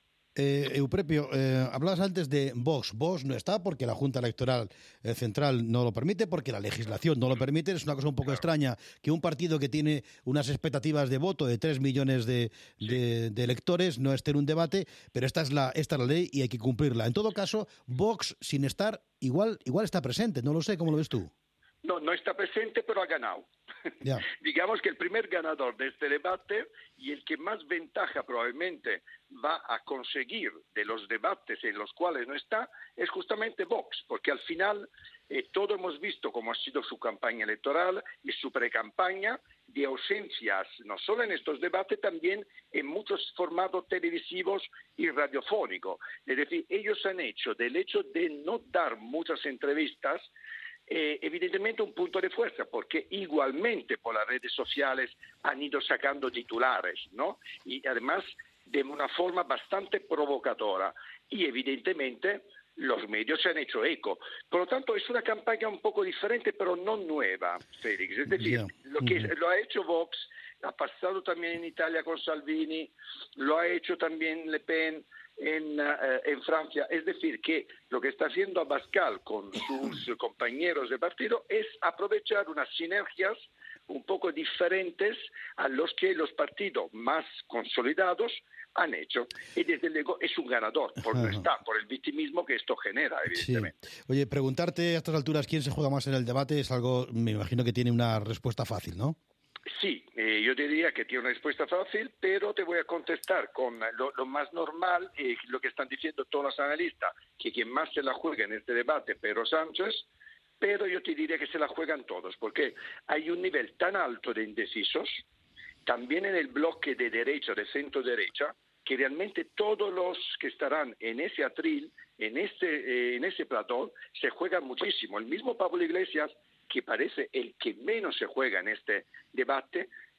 Eh, Euprepio, eh, hablabas antes de Vox. Vox no está porque la Junta Electoral eh, Central no lo permite, porque la legislación no lo permite. Es una cosa un poco claro. extraña que un partido que tiene unas expectativas de voto de tres millones de, sí. de, de electores no esté en un debate, pero esta es, la, esta es la ley y hay que cumplirla. En todo caso, Vox, sin estar, igual, igual está presente. No lo sé, ¿cómo lo ves tú? No, no está presente, pero ha ganado. Ya. Digamos que el primer ganador de este debate y el que más ventaja probablemente va a conseguir de los debates en los cuales no está es justamente Vox, porque al final eh, todos hemos visto cómo ha sido su campaña electoral y su precampaña de ausencias, no solo en estos debates, también en muchos formatos televisivos y radiofónicos. Es decir, ellos han hecho del hecho de no dar muchas entrevistas Eh, evidentemente un punto de fuerza, porque igualmente por las redes sociales han ido sacando titulares, ¿no? Y además de una forma bastante provocadora, y evidentemente los medios se han hecho eco. Por lo tanto, es una campaña un poco diferente, pero no nueva, Félix. Es decir, yeah. lo que lo ha hecho Vox, ha pasado también en Italia con Salvini, lo ha hecho también Le Pen En, uh, en Francia. Es decir, que lo que está haciendo Abascal con sus compañeros de partido es aprovechar unas sinergias un poco diferentes a los que los partidos más consolidados han hecho. Y desde luego es un ganador, por no está, por el victimismo que esto genera, evidentemente. Sí. Oye, preguntarte a estas alturas quién se juega más en el debate es algo, me imagino que tiene una respuesta fácil, ¿no? Sí, eh, yo diría que tiene una respuesta fácil, pero te voy a contestar con lo, lo más normal, eh, lo que están diciendo todos los analistas, que quien más se la juega en este debate es Pedro Sánchez, pero yo te diría que se la juegan todos, porque hay un nivel tan alto de indecisos, también en el bloque de derecha, de centro-derecha, que realmente todos los que estarán en ese atril, en ese, eh, en ese platón, se juegan muchísimo. El mismo Pablo Iglesias, que parece el que menos se juega en este debate,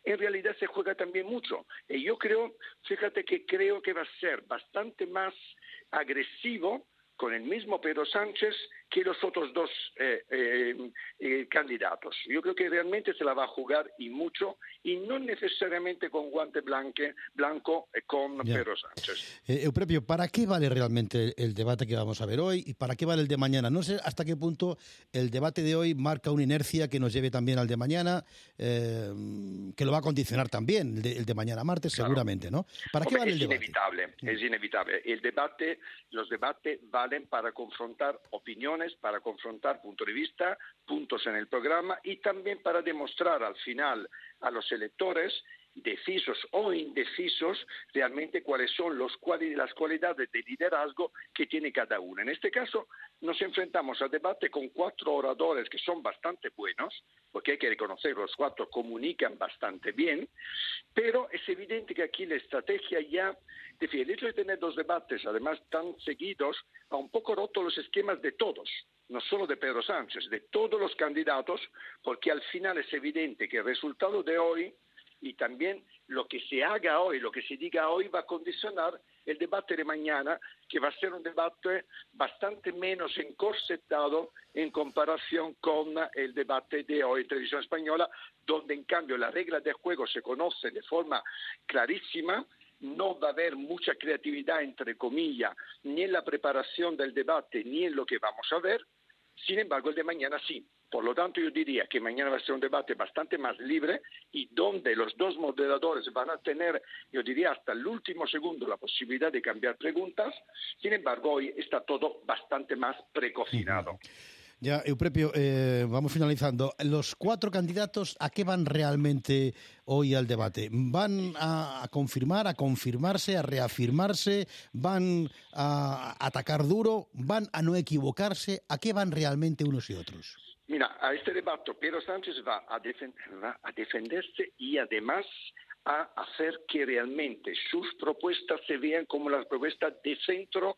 en realidad se juega también mucho. Y yo creo, fíjate que creo que va a ser bastante más agresivo con el mismo Pedro Sánchez que los otros dos eh, eh, eh, candidatos. Yo creo que realmente se la va a jugar y mucho, y no necesariamente con guante blanque, blanco eh, con ya. Pedro Sánchez. Eh, Eupropio, ¿para qué vale realmente el debate que vamos a ver hoy y para qué vale el de mañana? No sé hasta qué punto el debate de hoy marca una inercia que nos lleve también al de mañana, eh, que lo va a condicionar también el de, el de mañana martes, claro. seguramente, ¿no? ¿Para Hombre, qué vale es el debate? Inevitable, mm. Es inevitable. El debate, los debates valen para confrontar opiniones, para confrontar puntos de vista, puntos en el programa y también para demostrar al final a los electores, decisos o indecisos, realmente cuáles son los cuali- las cualidades de liderazgo que tiene cada uno. En este caso nos enfrentamos al debate con cuatro oradores que son bastante buenos, porque hay que reconocer, los cuatro comunican bastante bien, pero es evidente que aquí la estrategia ya, es decir, el hecho de tener dos debates, además tan seguidos, ha un poco roto los esquemas de todos, no solo de Pedro Sánchez, de todos los candidatos, porque al final es evidente que el resultado de hoy y también lo que se haga hoy, lo que se diga hoy va a condicionar el debate de mañana, que va a ser un debate bastante menos encorsetado en comparación con el debate de hoy en Televisión Española, donde en cambio las reglas de juego se conocen de forma clarísima. No va a haber mucha creatividad, entre comillas, ni en la preparación del debate, ni en lo que vamos a ver. Sin embargo, el de mañana sí. Por lo tanto, yo diría que mañana va a ser un debate bastante más libre y donde los dos moderadores van a tener, yo diría, hasta el último segundo la posibilidad de cambiar preguntas. Sin embargo, hoy está todo bastante más precocinado. Ya, Eupropio, eh, vamos finalizando. Los cuatro candidatos, ¿a qué van realmente hoy al debate? ¿Van a, a confirmar, a confirmarse, a reafirmarse? ¿Van a atacar duro? ¿Van a no equivocarse? ¿A qué van realmente unos y otros? Mira, a este debate Pedro Sánchez va a, defend- va a defenderse y además a hacer que realmente sus propuestas se vean como las propuestas de centro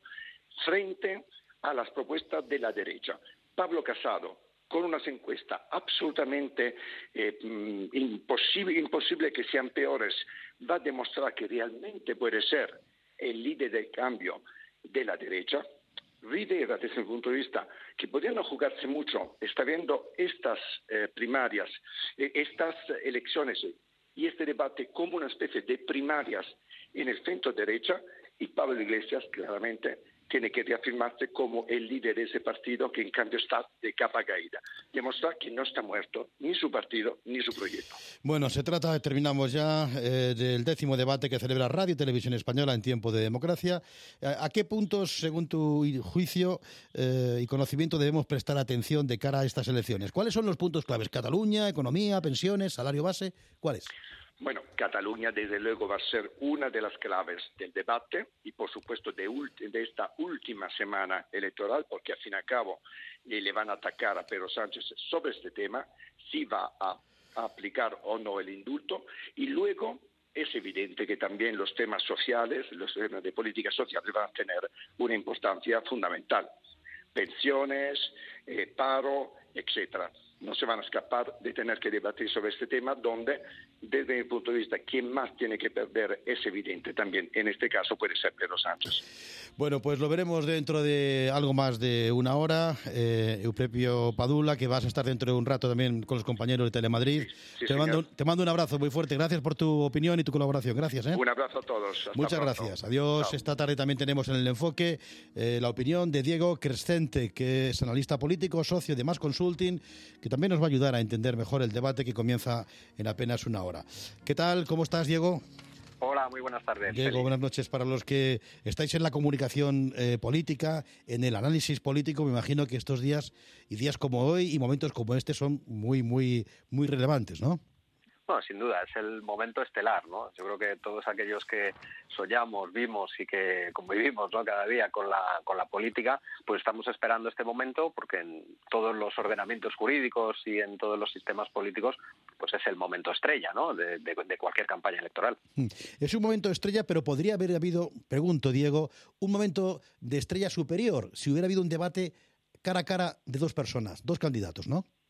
frente a las propuestas de la derecha. Pablo Casado, con unas encuestas absolutamente eh, imposible, imposible que sean peores, va a demostrar que realmente puede ser el líder del cambio de la derecha. Rivera, desde el punto de vista que podrían no jugarse mucho, está viendo estas eh, primarias, eh, estas elecciones y este debate como una especie de primarias en el centro derecha, y Pablo Iglesias claramente tiene que reafirmarse como el líder de ese partido que en cambio está de capa caída. Demostrar que no está muerto ni su partido ni su proyecto. Bueno, se trata, terminamos ya, eh, del décimo debate que celebra Radio y Televisión Española en tiempo de democracia. ¿A, a qué puntos, según tu juicio eh, y conocimiento, debemos prestar atención de cara a estas elecciones? ¿Cuáles son los puntos claves? ¿Cataluña, economía, pensiones, salario base? ¿Cuáles? Bueno, Cataluña desde luego va a ser una de las claves del debate y por supuesto de, ulti- de esta última semana electoral, porque al fin y al cabo eh, le van a atacar a Pedro Sánchez sobre este tema, si va a, a aplicar o no el indulto, y luego es evidente que también los temas sociales, los temas de política social van a tener una importancia fundamental. Pensiones, eh, paro, etcétera. No se van a escapar de tener que debatir sobre este tema, donde, desde mi punto de vista, quien más tiene que perder es evidente también. En este caso puede ser Pedro Sánchez. Bueno, pues lo veremos dentro de algo más de una hora. Eh, Eupropio Padula, que vas a estar dentro de un rato también con los compañeros de Telemadrid. Sí, te, mando, te mando un abrazo muy fuerte. Gracias por tu opinión y tu colaboración. Gracias. ¿eh? Un abrazo a todos. Hasta Muchas pronto. gracias. Adiós. Chao. Esta tarde también tenemos en el enfoque eh, la opinión de Diego Crescente, que es analista político, socio de Más Consulting, que también nos va a ayudar a entender mejor el debate que comienza en apenas una hora. ¿Qué tal? ¿Cómo estás, Diego? Hola, muy buenas tardes. Diego, Feliz. buenas noches. Para los que estáis en la comunicación eh, política, en el análisis político, me imagino que estos días y días como hoy y momentos como este son muy, muy, muy relevantes, ¿no? Bueno, sin duda, es el momento estelar, ¿no? Yo creo que todos aquellos que soñamos, vimos y que convivimos, ¿no?, cada día con la con la política, pues estamos esperando este momento porque en todos los ordenamientos jurídicos y en todos los sistemas políticos, pues es el momento estrella, ¿no?, de, de, de cualquier campaña electoral. Es un momento estrella, pero podría haber habido, pregunto, Diego, un momento de estrella superior si hubiera habido un debate cara a cara de dos personas, dos candidatos, ¿no?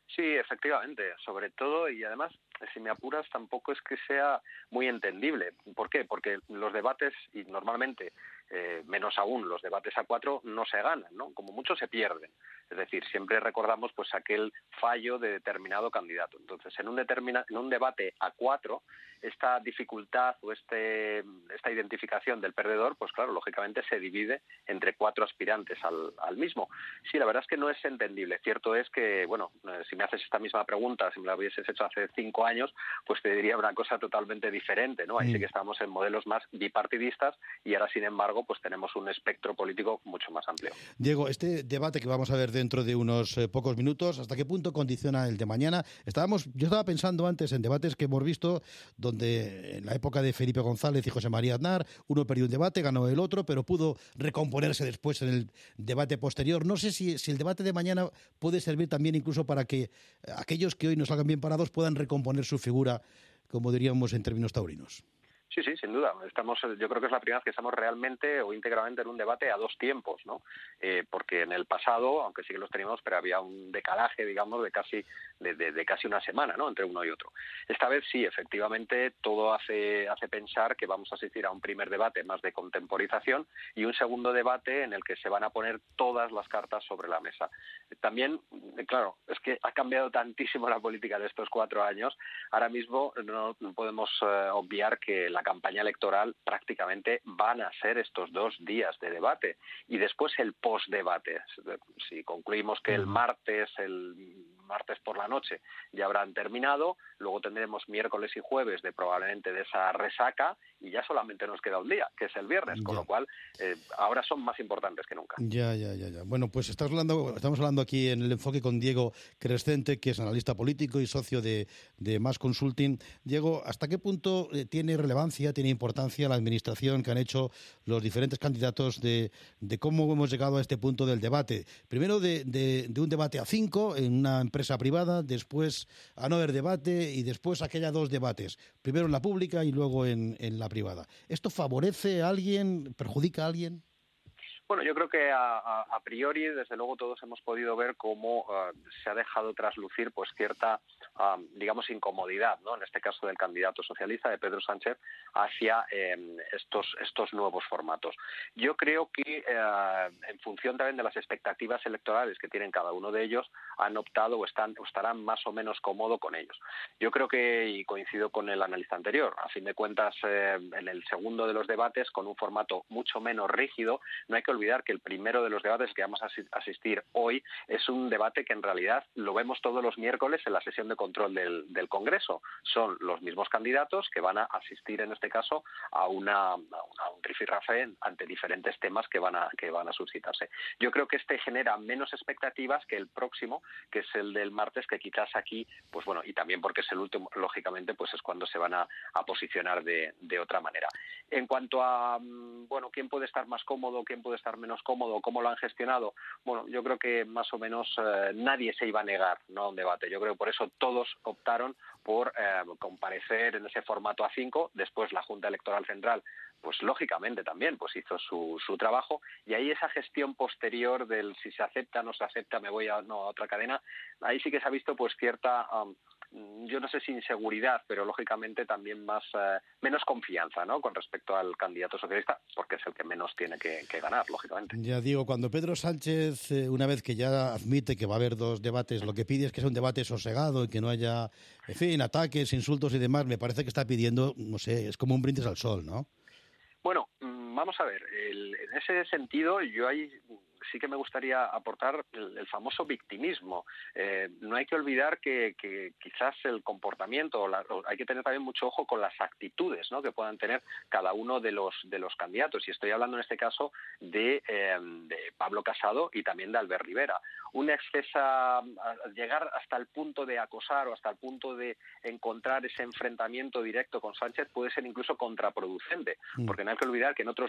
Sí, efectivamente, sobre todo, y además, si me apuras, tampoco es que sea muy entendible. ¿Por qué? Porque los debates, y normalmente, eh, menos aún los debates a cuatro, no se ganan, ¿no? Como mucho se pierden. Es decir, siempre recordamos pues aquel fallo de determinado candidato. Entonces, en un, determina, en un debate a cuatro, esta dificultad o este, esta identificación del perdedor, pues claro, lógicamente se divide entre cuatro aspirantes al, al mismo. Sí, la verdad es que no es entendible. Cierto es que, bueno, eh, si me haces esta misma pregunta, si me la hubieses hecho hace cinco años, pues te diría una cosa totalmente diferente, ¿no? Ahí mm. sí que estamos en modelos más bipartidistas y ahora, sin embargo, pues tenemos un espectro político mucho más amplio. Diego, este debate que vamos a ver dentro de unos eh, pocos minutos, ¿hasta qué punto condiciona el de mañana? Estábamos, yo estaba pensando antes en debates que hemos visto donde en la época de Felipe González y José María Aznar, uno perdió un debate, ganó el otro, pero pudo recomponerse después en el debate posterior. No sé si, si el debate de mañana puede servir también incluso para que aquellos que hoy no salgan bien parados puedan recomponer su figura, como diríamos en términos taurinos. Sí, sí, sin duda. Estamos, yo creo que es la primera vez que estamos realmente o íntegramente en un debate a dos tiempos, ¿no? Eh, porque en el pasado, aunque sí que los teníamos, pero había un decalaje, digamos, de casi de, de, de casi una semana, ¿no? Entre uno y otro. Esta vez sí, efectivamente, todo hace hace pensar que vamos a asistir a un primer debate más de contemporización y un segundo debate en el que se van a poner todas las cartas sobre la mesa. También, claro, es que ha cambiado tantísimo la política de estos cuatro años. Ahora mismo no podemos eh, obviar que la La campaña electoral prácticamente van a ser estos dos días de debate y después el post-debate. Si concluimos que el martes, el martes por la noche ya habrán terminado, luego tendremos miércoles y jueves de probablemente de esa resaca y ya solamente nos queda un día, que es el viernes, ya. Con lo cual eh, ahora son más importantes que nunca. Ya, ya, ya, ya. Bueno, pues estás hablando, estamos hablando aquí en el enfoque con Diego Crescente, que es analista político y socio de, de Más Consulting. Diego, ¿hasta qué punto eh, tiene relevancia, tiene importancia la administración que han hecho los diferentes candidatos de, de cómo hemos llegado a este punto del debate? Primero de, de, de un debate a cinco en una empresa privada, después a no haber debate y después aquella dos debates, primero en la pública y luego en, en la privada. ¿Esto favorece a alguien, perjudica a alguien? Bueno, yo creo que a, a, a priori, desde luego, todos hemos podido ver cómo uh, se ha dejado traslucir pues cierta, um, digamos, incomodidad, ¿no? En este caso del candidato socialista, de Pedro Sánchez, hacia eh, estos, estos nuevos formatos. Yo creo que, uh, en función también de las expectativas electorales que tienen cada uno de ellos, han optado o, están, o estarán más o menos cómodos con ellos. Yo creo que, y coincido con el analista anterior, a fin de cuentas, eh, en el segundo de los debates, con un formato mucho menos rígido, no hay que olvidar olvidar que el primero de los debates que vamos a asistir hoy es un debate que en realidad lo vemos todos los miércoles en la sesión de control del, del Congreso. Son los mismos candidatos que van a asistir en este caso a, una, a, una, a un rifirrafe ante diferentes temas que van, a, que van a suscitarse. Yo creo que este genera menos expectativas que el próximo, que es el del martes, que quizás aquí, pues bueno, y también porque es el último, lógicamente, pues es cuando se van a, a posicionar de, de otra manera. En cuanto a, bueno, quién puede estar más cómodo, quién puede estar menos cómodo, cómo lo han gestionado, bueno, yo creo que más o menos eh, nadie se iba a negar, ¿no?, a un debate. Yo creo que por eso todos optaron por eh, comparecer en ese formato a cinco. Después la Junta Electoral Central, pues lógicamente también pues hizo su, su trabajo, y ahí esa gestión posterior del si se acepta, no se acepta, me voy a, no, a otra cadena, ahí sí que se ha visto pues cierta... Um, yo no sé si inseguridad, pero lógicamente también más eh, menos confianza, ¿no?, con respecto al candidato socialista, porque es el que menos tiene que, que ganar, lógicamente. Ya digo, cuando Pedro Sánchez, eh, una vez que ya admite que va a haber dos debates, lo que pide es que sea un debate sosegado y que no haya, en fin, ataques, insultos y demás, me parece que está pidiendo, no sé, es como un brindis al sol, ¿no? Bueno, vamos a ver, el, en ese sentido yo ahí sí que me gustaría aportar el, el famoso victimismo. Eh, no hay que olvidar que, que quizás el comportamiento, la, hay que tener también mucho ojo con las actitudes, ¿no?, que puedan tener cada uno de los de los candidatos. Y estoy hablando en este caso de, eh, de Pablo Casado y también de Albert Rivera. Un exceso, a llegar hasta el punto de acosar o hasta el punto de encontrar ese enfrentamiento directo con Sánchez puede ser incluso contraproducente, mm. porque no hay que olvidar que en otros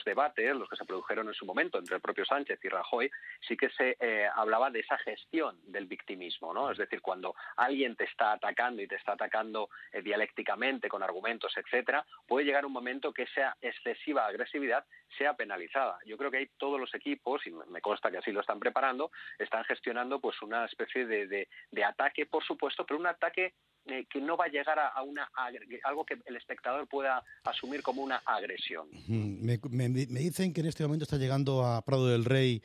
últimos debates, los que se produjeron en su momento entre el propio Sánchez y Rajoy, sí que se eh, hablaba de esa gestión del victimismo, ¿no? Es decir, cuando alguien te está atacando y te está atacando eh, dialécticamente con argumentos, etcétera, puede llegar un momento que esa excesiva agresividad sea penalizada. Yo creo que ahí todos los equipos, y me consta que así lo están preparando, están gestionando pues una especie de, de, de ataque, por supuesto, pero un ataque eh, que no va a llegar a, a una a algo que el espectador pueda asumir como una agresión. Me, me, me dicen que en este momento está llegando a Prado del Rey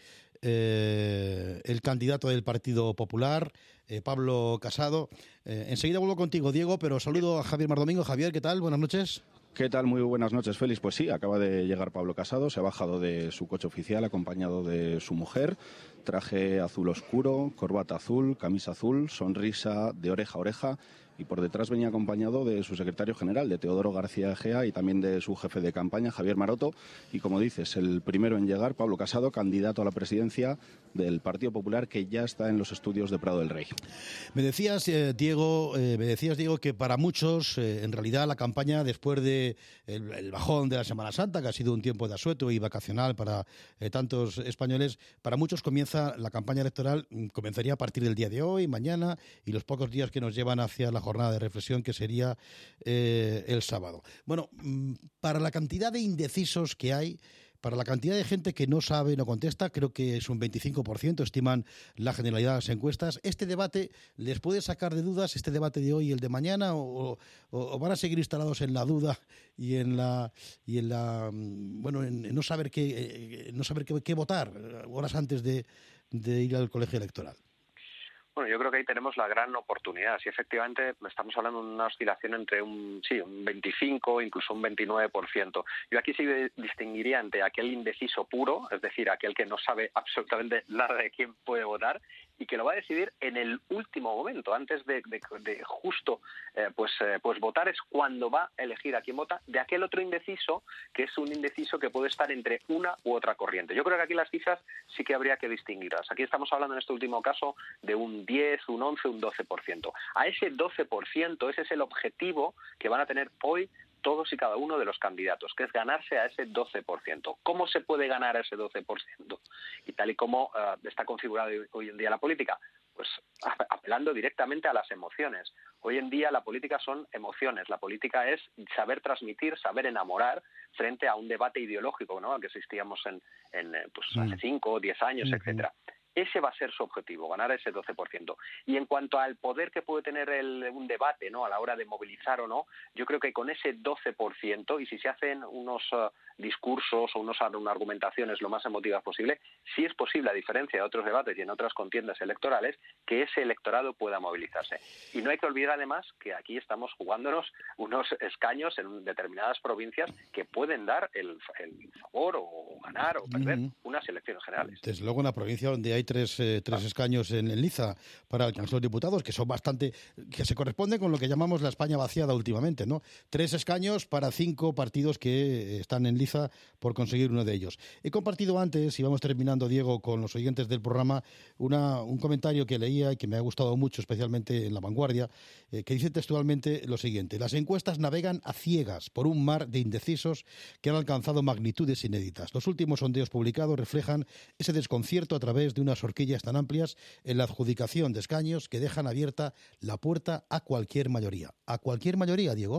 eh, el candidato del Partido Popular, eh, Pablo Casado. Eh, enseguida vuelvo contigo, Diego, pero saludo a Javier Mardomingo. Javier, ¿qué tal? Buenas noches. ¿Qué tal? Muy buenas noches, Félix. Pues sí, acaba de llegar Pablo Casado, se ha bajado de su coche oficial acompañado de su mujer, traje azul oscuro, corbata azul, camisa azul, sonrisa de oreja a oreja, y por detrás venía acompañado de su secretario general, de Teodoro García Egea, y también de su jefe de campaña, Javier Maroto, y como dices, el primero en llegar, Pablo Casado, candidato a la presidencia del Partido Popular, que ya está en los estudios de Prado del Rey. Me decías, eh, Diego, eh, me decías, Diego, que para muchos, eh, en realidad, la campaña, después de el, el bajón de la Semana Santa, que ha sido un tiempo de asueto y vacacional para eh, tantos españoles, para muchos comienza la campaña electoral, comenzaría a partir del día de hoy, mañana, y los pocos días que nos llevan hacia la jornada de reflexión, que sería eh, el sábado. Bueno, para la cantidad de indecisos que hay, para la cantidad de gente que no sabe, no contesta, creo que es un veinticinco por ciento, estiman la generalidad de las encuestas, ¿este debate les puede sacar de dudas, este debate de hoy y el de mañana, o, o, o van a seguir instalados en la duda y en la y en la bueno en no saber qué no saber qué, qué votar horas antes de, de ir al colegio electoral? Bueno, yo creo que ahí tenemos la gran oportunidad. Si efectivamente estamos hablando de una oscilación entre un sí un veinticinco, incluso un veintinueve por ciento. Yo aquí sí distinguiría entre aquel indeciso puro, es decir, aquel que no sabe absolutamente nada de quién puede votar y que lo va a decidir en el último momento, antes de, de, de justo eh, pues eh, pues votar es cuando va a elegir a quién vota, de aquel otro indeciso que es un indeciso que puede estar entre una u otra corriente. Yo creo que aquí las cifras sí que habría que distinguirlas. Aquí estamos hablando en este último caso de un diez, un once, un doce por ciento. A ese doce por ciento ese es el objetivo que van a tener hoy todos y cada uno de los candidatos, que es ganarse a ese doce por ciento. ¿Cómo se puede ganar a ese doce por ciento? Y tal y como uh, está configurada hoy en día la política, pues apelando directamente a las emociones. Hoy en día la política son emociones, la política es saber transmitir, saber enamorar frente a un debate ideológico, ¿no?, al que asistíamos en, en pues, mm. hace cinco o diez años, mm-hmm. etcétera. Ese va a ser su objetivo, ganar ese doce por ciento. Y en cuanto al poder que puede tener el, un debate, ¿no?, a la hora de movilizar o no, yo creo que con ese doce por ciento, y si se hacen unos uh, discursos o unos, unas argumentaciones lo más emotivas posible, sí es posible, a diferencia de otros debates y en otras contiendas electorales, que ese electorado pueda movilizarse. Y no hay que olvidar además que aquí estamos jugándonos unos escaños en determinadas provincias que pueden dar el, el favor o ganar o perder mm-hmm. unas elecciones generales. Desde luego, en la provincia donde hay tres, eh, tres escaños en, en Liza para el Congreso de los Diputados, que son bastante, que se corresponden con lo que llamamos la España vaciada últimamente, ¿no? Tres escaños para cinco partidos que están en Liza por conseguir uno de ellos. He compartido antes, y vamos terminando, Diego, con los oyentes del programa, una, un comentario que leía y que me ha gustado mucho, especialmente en La Vanguardia, eh, que dice textualmente lo siguiente: las encuestas navegan a ciegas por un mar de indecisos que han alcanzado magnitudes inéditas. Los últimos sondeos publicados reflejan ese desconcierto a través de unas horquillas tan amplias en la adjudicación de escaños que dejan abierta la puerta a cualquier mayoría. ¿A cualquier mayoría, Diego?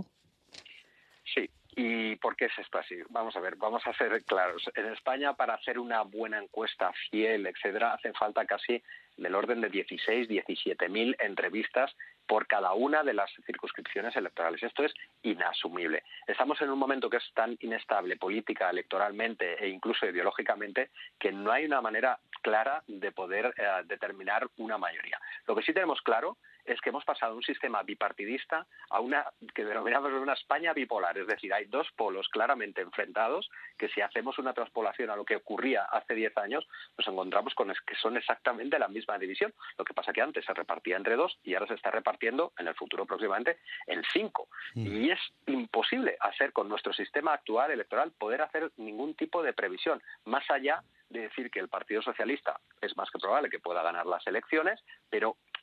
Sí. ¿Y por qué es esto así? Vamos a ver, vamos a ser claros. En España, para hacer una buena encuesta fiel, etcétera, hacen falta casi del orden de dieciséis, diecisiete mil entrevistas por cada una de las circunscripciones electorales. Esto es inasumible. Estamos en un momento que es tan inestable política, electoralmente e incluso ideológicamente que no hay una manera clara de poder eh, determinar una mayoría. Lo que sí tenemos claro es que hemos pasado de un sistema bipartidista a una que denominamos una España bipolar, es decir, hay dos polos claramente enfrentados que si hacemos una transpolación a lo que ocurría hace diez años, nos encontramos con que son exactamente la misma división. Lo que pasa que antes se repartía entre dos y ahora se está repartiendo en el futuro próximamente en cinco. Mm. Y es imposible hacer con nuestro sistema actual electoral poder hacer ningún tipo de previsión, más allá de decir que el Partido Socialista es más que probable que pueda ganar las elecciones, pero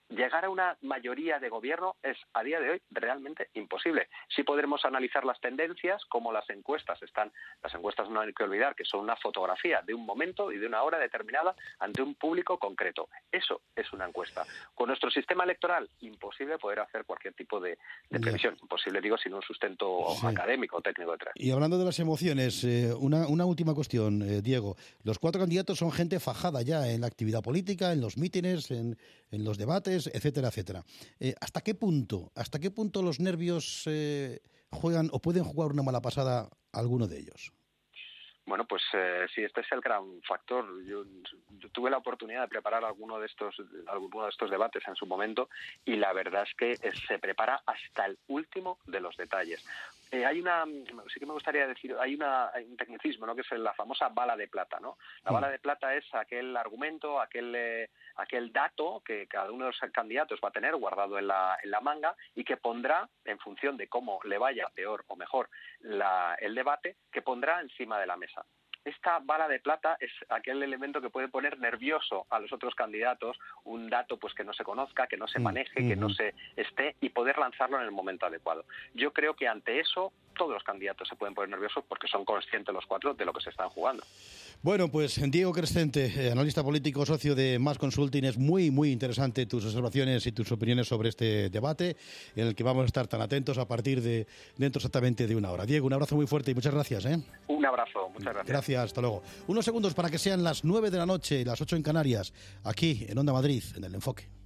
llegar a una mayoría de gobierno es a día de hoy realmente imposible. Sí podremos analizar las tendencias, como las encuestas están, las encuestas no hay que olvidar que son una fotografía de un momento y de una hora determinada ante un público concreto. Eso es una encuesta. Con nuestro sistema electoral, imposible poder hacer cualquier tipo de, de previsión. Imposible, digo, sin un sustento sí. académico o técnico detrás. Y hablando de las emociones, eh, una, una última cuestión, eh, Diego. Los cuatro candidatos son gente fajada ya en la actividad política, en los mítines, en, en los debates, etcétera, etcétera. Eh, ¿Hasta qué punto, hasta qué punto los nervios eh, juegan o pueden jugar una mala pasada a alguno de ellos? Bueno, pues eh, sí, este es el gran factor. Yo, yo tuve la oportunidad de preparar alguno de estos alguno de estos debates en su momento y la verdad es que eh, se prepara hasta el último de los detalles. Eh, hay una, sí que me gustaría decir, hay, una, hay un tecnicismo, ¿no?, que es la famosa bala de plata, ¿no? La bala de plata es aquel argumento, aquel eh, aquel dato que cada uno de los candidatos va a tener guardado en la en la manga y que pondrá, en función de cómo le vaya peor o mejor la, el debate, que pondrá encima de la mesa. Esta bala de plata es aquel elemento que puede poner nervioso a los otros candidatos, un dato pues que no se conozca, que no se maneje, mm-hmm. que no se esté y poder lanzarlo en el momento adecuado. Yo creo que ante eso todos los candidatos se pueden poner nerviosos porque son conscientes los cuatro de lo que se están jugando. Bueno, pues Diego Crescente, eh, analista político, socio de Más Consulting, es muy, muy interesante tus observaciones y tus opiniones sobre este debate en el que vamos a estar tan atentos a partir de dentro exactamente de una hora. Diego, un abrazo muy fuerte y muchas gracias. ¿eh? Un abrazo, muchas gracias. Gracias, hasta luego. Unos segundos para que sean las nueve de la noche y las ocho en Canarias, aquí en Onda Madrid, en El Enfoque.